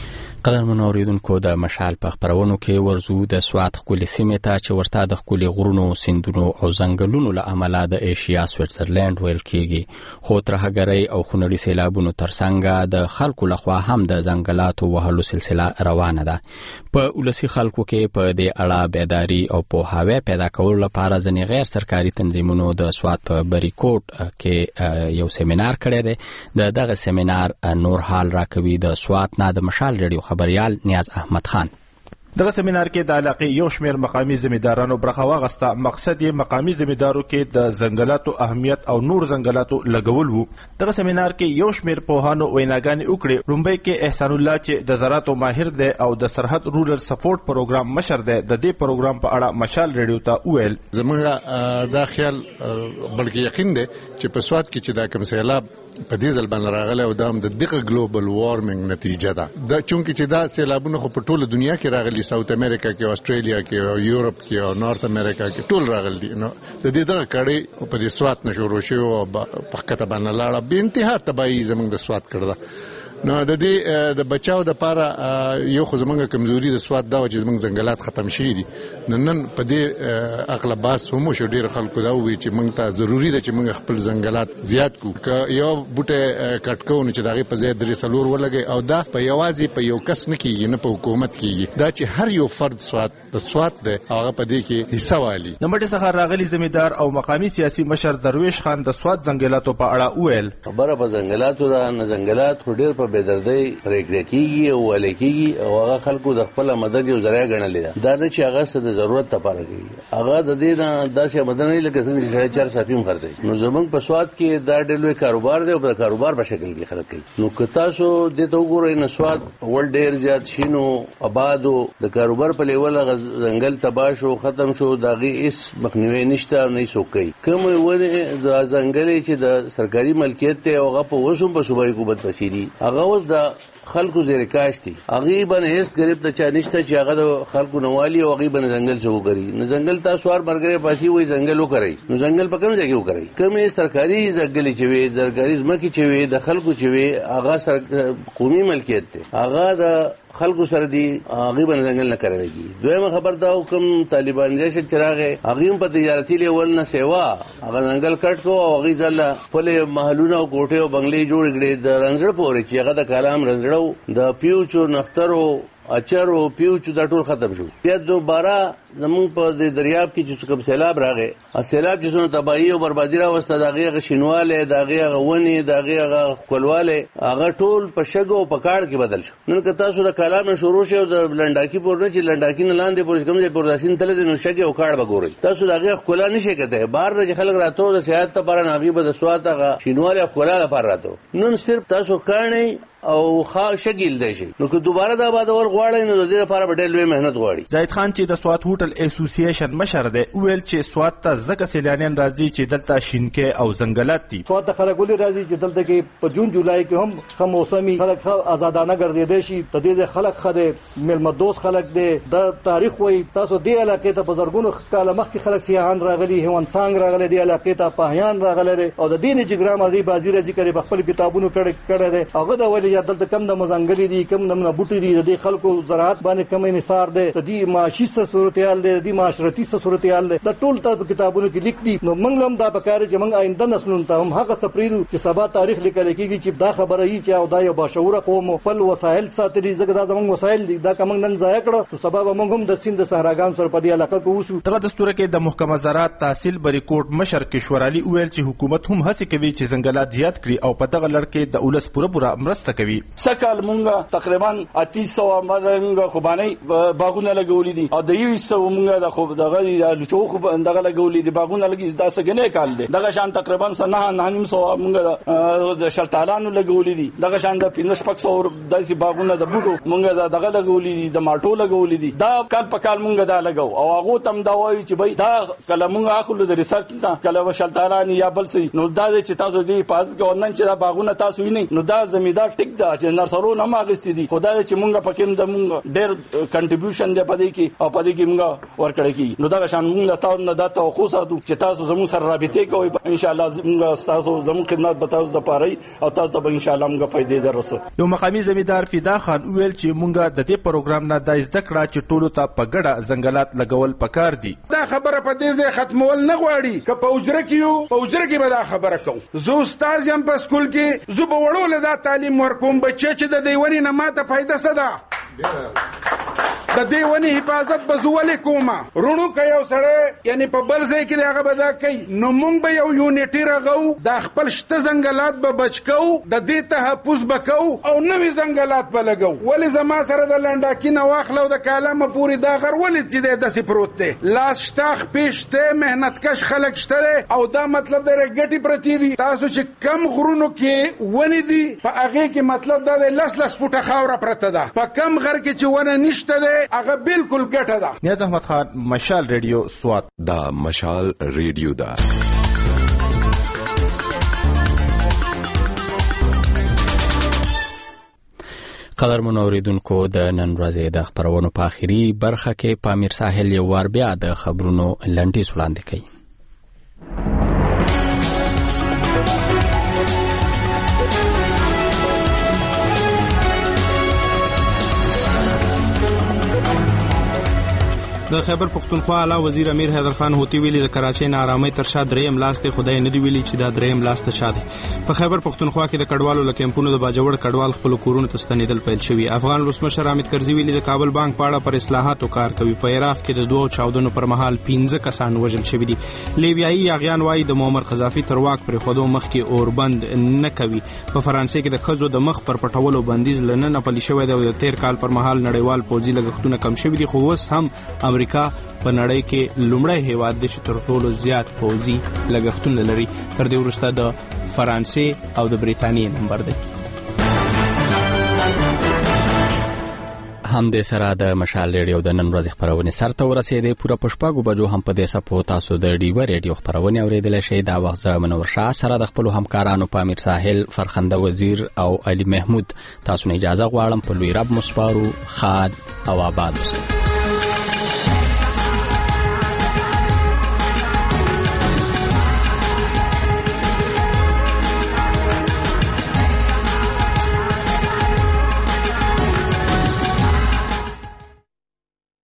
قدرمن اوریدونکو د مشال په خبرونو کې ورزو د سوات خولي سیمه ته چې ورته د خولي غرونو سیندونو او ځنګلونو له امله د ایشیا سویټزرلند ویل کېږي خو ترهګرۍ او خونړي سیلابونو ترڅنګ د خلکو لخوا هم د ځنګلاتو وهلو سلسله روانه ده په ولسی خلکو کې په دې اړه بیداری او پوهاوی پیدا کولو لپاره ځینې غیر سرکاري تنظیمونو د سوات په بریکوټ کې یو سیمینار کړی دی د دغه سیمینار نور حال راکوي د سوات نه د مشال ریډیو خبريال نیاز احمد خان. دغه سیمینار کې د علاقې یو شمېر مقامي ځمیدارانو برخه واخیسته. مقصد یې مقامي ځمیدارو کې د ځنګلاتو اهمیت او نور ځنګلاتو لګول وو. دغه سیمینار کې یو شمېر پوهانو ویناګانې وکړې. لومبۍ کې احسان الله چې د زراعتو ماهر دی او د سرحد رورل سپورټ پروګرام مشر دی د دې پروګرام په اړه مشال ریډیو ته وویل. زمونږ دا خیال بلکې یقین دی چې په سوات کې چې دا کوم سیلاب په دې ځل باندې راغلی او دا هم د دغه ګلوبل وارمنګ نتیجه ده. دا چونکې چې دا سیلابونه خو په ټوله دنیا کې راغلي، ساوث امریکا کې، استرالیا کې او یورپ کې او نارث امریکا کې ټول راغلي. نو د دې دغه کړي په دې سوات نه شروع شوی او په کته باندې لاړه به انتها تباہي زمونږ د سوات کړه. نو د دې د بچاو د پاره یو خو زمونږ کمزوري د سوات دا چې زمونږ ځنګلات ختم شي دي. نن نن په دې اغلبات هم شو ډیر خلکو دا وی چې موږ ته ضروری ده چې موږ خپل ځنګلات زیات کو. که یو بوټه کټکو نه چې دغه په ځای درې سلور ولګي او دا په یوازې په یو کس نه کیږي، نه په حکومت کیږي، دا چې هر یو فرد سوات د سوات ده هغه په دې کې حصہ والی. نمبر څخه راغلي ځمیدار او مقامی سیاسي مشر درویش خان د سوات ځنګلاتو په اړه وویل. خبره په ځنګلاتو ده، نه ځنګلات خو ډیر په بېدردۍ پرېکړه کېږي او ولې کېږي او هغه خلکو د خپل مدد یو ذریعہ ګڼلې ده. دا نه چې هغه څه د ضرورت لپاره کوي، هغه د دې نه داسې مدد نه لکه څنګه چې چار صافیم خرڅوي. نو زمونږ په سوات کې دا ډېر لوی کاروبار دی او په کاروبار په شکل کې خلک کوي. نو که تاسو دې ته وګورئ نو سوات ول ډېر زیات شینو آبادو د کاروبار په لیول ځنګل تباه شو، ختم شو، د هغې هېڅ مخنیوی نشته او نه یې څوک کوي. کوم ونې د ځنګلې چې د سرکاري ملکیت دی او هغه په اوس هم په صوبایي حکومت پسې دي، هغه اوس د خلکو زیر کاش دي. هغې باندې هېڅ غریب د چا نشته چې هغه د خلکو نه والي او هغې باندې ځنګل څه وکړي. نو ځنګل تاسو هر ملګری پاسې وایي ځنګل وکړئ، نو ځنګل په کوم ځای کې وکړئ؟ کومې سرکاري ځنګلې چې وي، سرکاري ځمکې چې وي، د خلکو چې وي، هغه قومي ملکیت دی، هغه د خلکو سره دی، هغې باندې ځنګل نه کارېږي. دویمه خبر دا کوم طالبانیزیشن چې راغی هغې هم په تجارتي لیول نه سیوا هغه ځنګل کټ کړو او هغې ځله خپلې محلونه او کوټې او بنګلې جوړې کړې د رنځړه پورې چې هغه د کالام رنځړه و، د پیوچو نخترو اچرو پیوچو دا ټول ختم شو. بیا دوباره زمونږ په د دریاب کې چې کوم سیلاب راغی، سیلاب چې څونه تباهي او بربادي راوسته، د هغې هغه شینوالی، د هغې هغه ونې، د هغې هغه ښکلوالی، هغه ټول په شګو او په کاڼ کې بدل شو. نن که تاسو د کالام نه شروع شئ او د لنډاکي پورې نه چې لنډاکي نه لاندې پورې کوم ځای پورې داسین تللی دی نو شګې او کاڼ به ګورئ. تاسو د هغې ښکلا نه شئ کتی. بهر نه چې خلک راته د سیاحت لپاره نو هغې به د سوات هغه شینوالی او ښکلا لپاره راته. نن صرف تاسو کاڼئ او خا شګیل دی شي. نو که دوباره د آبادول غواړئ نو د دې لپاره به ډېر لوی محنت غواړي. زاهد خان چې د سوات هوټل اسوسییشن مشر دی وویل چې سوات ته ځکه سیلانیان راځي چې دلته شینکۍ او ځنګلات دي. سوات ته خلک ولې راځي چې دلته کې په جون جولای کې هم ښه موسمي خلک ښه آزادانه ګرځېدی شي. د دې خلک ښه دی، میلمه دوست خلک دی. د تاریخ وایي تاسو دې علاقې ته په زرګونو کاله مخکې خلک سیاحان راغلي، هیوند سانګ راغلی دې علاقې ته، پاهیان راغلی دی او د دې نه جګرام دې بازي راځي کړي په خپل کتابونو کړی دی. هغه د ولې دلته کم د ځنګلې دي، کم نمونه بوټي دي، د دې خلکو زراعت باندې کم انحصار دی، د دې معاشي څه صورتحال دی، د دې معاشرتي څه صورتحال دی، دا ټول تاسو کتابونو کې لیک دي. نو موږ هم دا پکار چې موږ آینده نسلونو ته هم هغه څه پرېږدو چې سبا تاریخ لیکل کېږي چې دا خبره وي چې او دا یو باشعوره قوم خپل وسایل ساتلي، ځکه دا زموږ وسایل دي. دا که موږ نن ضایع کړه نو سبا به موږ هم د سیند د صحراګانو سره په دې علاقه کې اوسو. دغه دستور کې د محکمه زراعت تحصیل بریکوټ مشر کشور علي وویل چې حکومت هم هڅې کوي چې ځنګلات زیات کړي او په دغه لړ کې د ولس پوره پوره مرسته کوي. سکهال مونږ تقریبا اتیس سوه مونږ خوبانۍ باغونه لګولي دي او د یویشت سوه مونږ د خوب دغه لوچو خوب دغه لګولي دي باغونه لګي دا څنګه کال دي. دغه شان تقریبا نه نه نیم سوه مونږ د شلتالانو لګولي دي. دغه شان د پنځه شپږ سوه داسې باغونه د بوټو مونږ دغه لګولي دي، د مالټو لګولي دي. دا کال په کال مونږ دا لګو او هغه تم دا وایي چې بای دا کله مونږ اخلو د ریسرچ نه کله شلتالان یا بل څه نو دا چې تاسو دې حفاظت کوئ نن چې دا باغونه تاسو وینئ نو دا زمیندار ټیک دا چې نرسرو نه ماغستې دي. خدای چې مونږ پکې د مونږ ډېر کنټریبیوشن دی پدې کې او پدې کې مونږ ورکړی کی نو دا شان موږ تاسو نه دا توقع ساتو چې تاسو زموږ سره رابطه کوئ ان شاء الله موږ تاسو زموږ خدمت به تاسو د پاره او تاسو ته ان شاء الله موږ پیدا درسو. یو مقامی زمیندار فدا خان ویل چې موږ د دې پروګرام نه د زده کړه چې ټولو ته په ګډه ځنګلات لګول پکار دي. دا خبره په دې ځای ختمول نه غواړي که په اجره کې یو په اجره کې به دا خبره کوو. زه استاد یم په سکول کې زه به وړو له دا تعلیم ورکوم بچی چې د دې ونې نه ماته فایده څه ده د دې ونې حفاظت به زه ولې کومه رونو که یو سړی یعنی په بل ځای کې د هغه به دا کوي نو موږ به یو یونټي رغو دا خپل شته ځنګلات به بچ کوو د دې تحفظ به کوو او نوي ځنګلات به لګو. ولې زما سره د لنډاکي نه واخله او د کالامه پورې دا غر ولې چې دی داسې پروت دی لاس شته خپې شته محنتکش خلک شته او دا مطلب دی ګټې پرتې دي. تاسو چې کم غرونو کې ونې دي په هغې کې مطلب دا دی لس لس فوټه خاوره پرته ده په کم غر کې چې ونه نشته دی هغه بالکل ګټه ده. نیاز احمد خان مشال ریډیو سوات. دا مشال ریډیو دا قدرمن اوریدونکو د نن ورځې د خبرونو په اخیری برخه کې پامیر ساحل یو وار بیا د خبرونو لنډیز وړاندې کوي. د خیبر پختونخوا اعلی وزیر امیر حیدر خان هوتی ویلي د کراچۍ نارامۍ تر شا دریم لاس ته خدای نه دی ویلي چې دا دریم لاس ته شاده. په خیبر پختونخوا کې د کډوالو لکمپونو د باجوړ کډوال خپل کورونو ته ستنیدل پیل شوی. افغان ولسمشر حامد کرزي ویلي د کابل بانک په اړه پر اصلاحاتو کار کوي. په عراق کې د دوه چاودنو پر مهال پنځه کسان وژل شوي دي. لیبیایي یاغیان وايي د معمر قذافي تر واک پر خودو مخکې اوربند نه کوي. په فرانسې کې د خزو د مخ پر پټولو بندیز لننه پلي شوی دی. د تیر کال پر مهال نړیوال پوځي لګښتونه کم شوي دي خو اوس هم امریکا په نړۍ کې لومړی هیواد دی چې تر ټولو زیات پوځي لګښتونه لري. تر دې وروسته د فرانسې او د بریتانیې نمبر دی. هم د سره د مشال ریډیو د نن ورځې خبرونه سرته ورسېدې. پوره پښپاګو بجو هم په دې سپو تاسو د ډیو ریډیو خبرونه اوریدل شئ. دا وخت منور شاه سره د خپل همکارانو پامیر ساحل فرخنده وزیر او علي محمود تاسو نه اجازه غواړم په لوی رب مسپارو خاد او آباد اوسئ.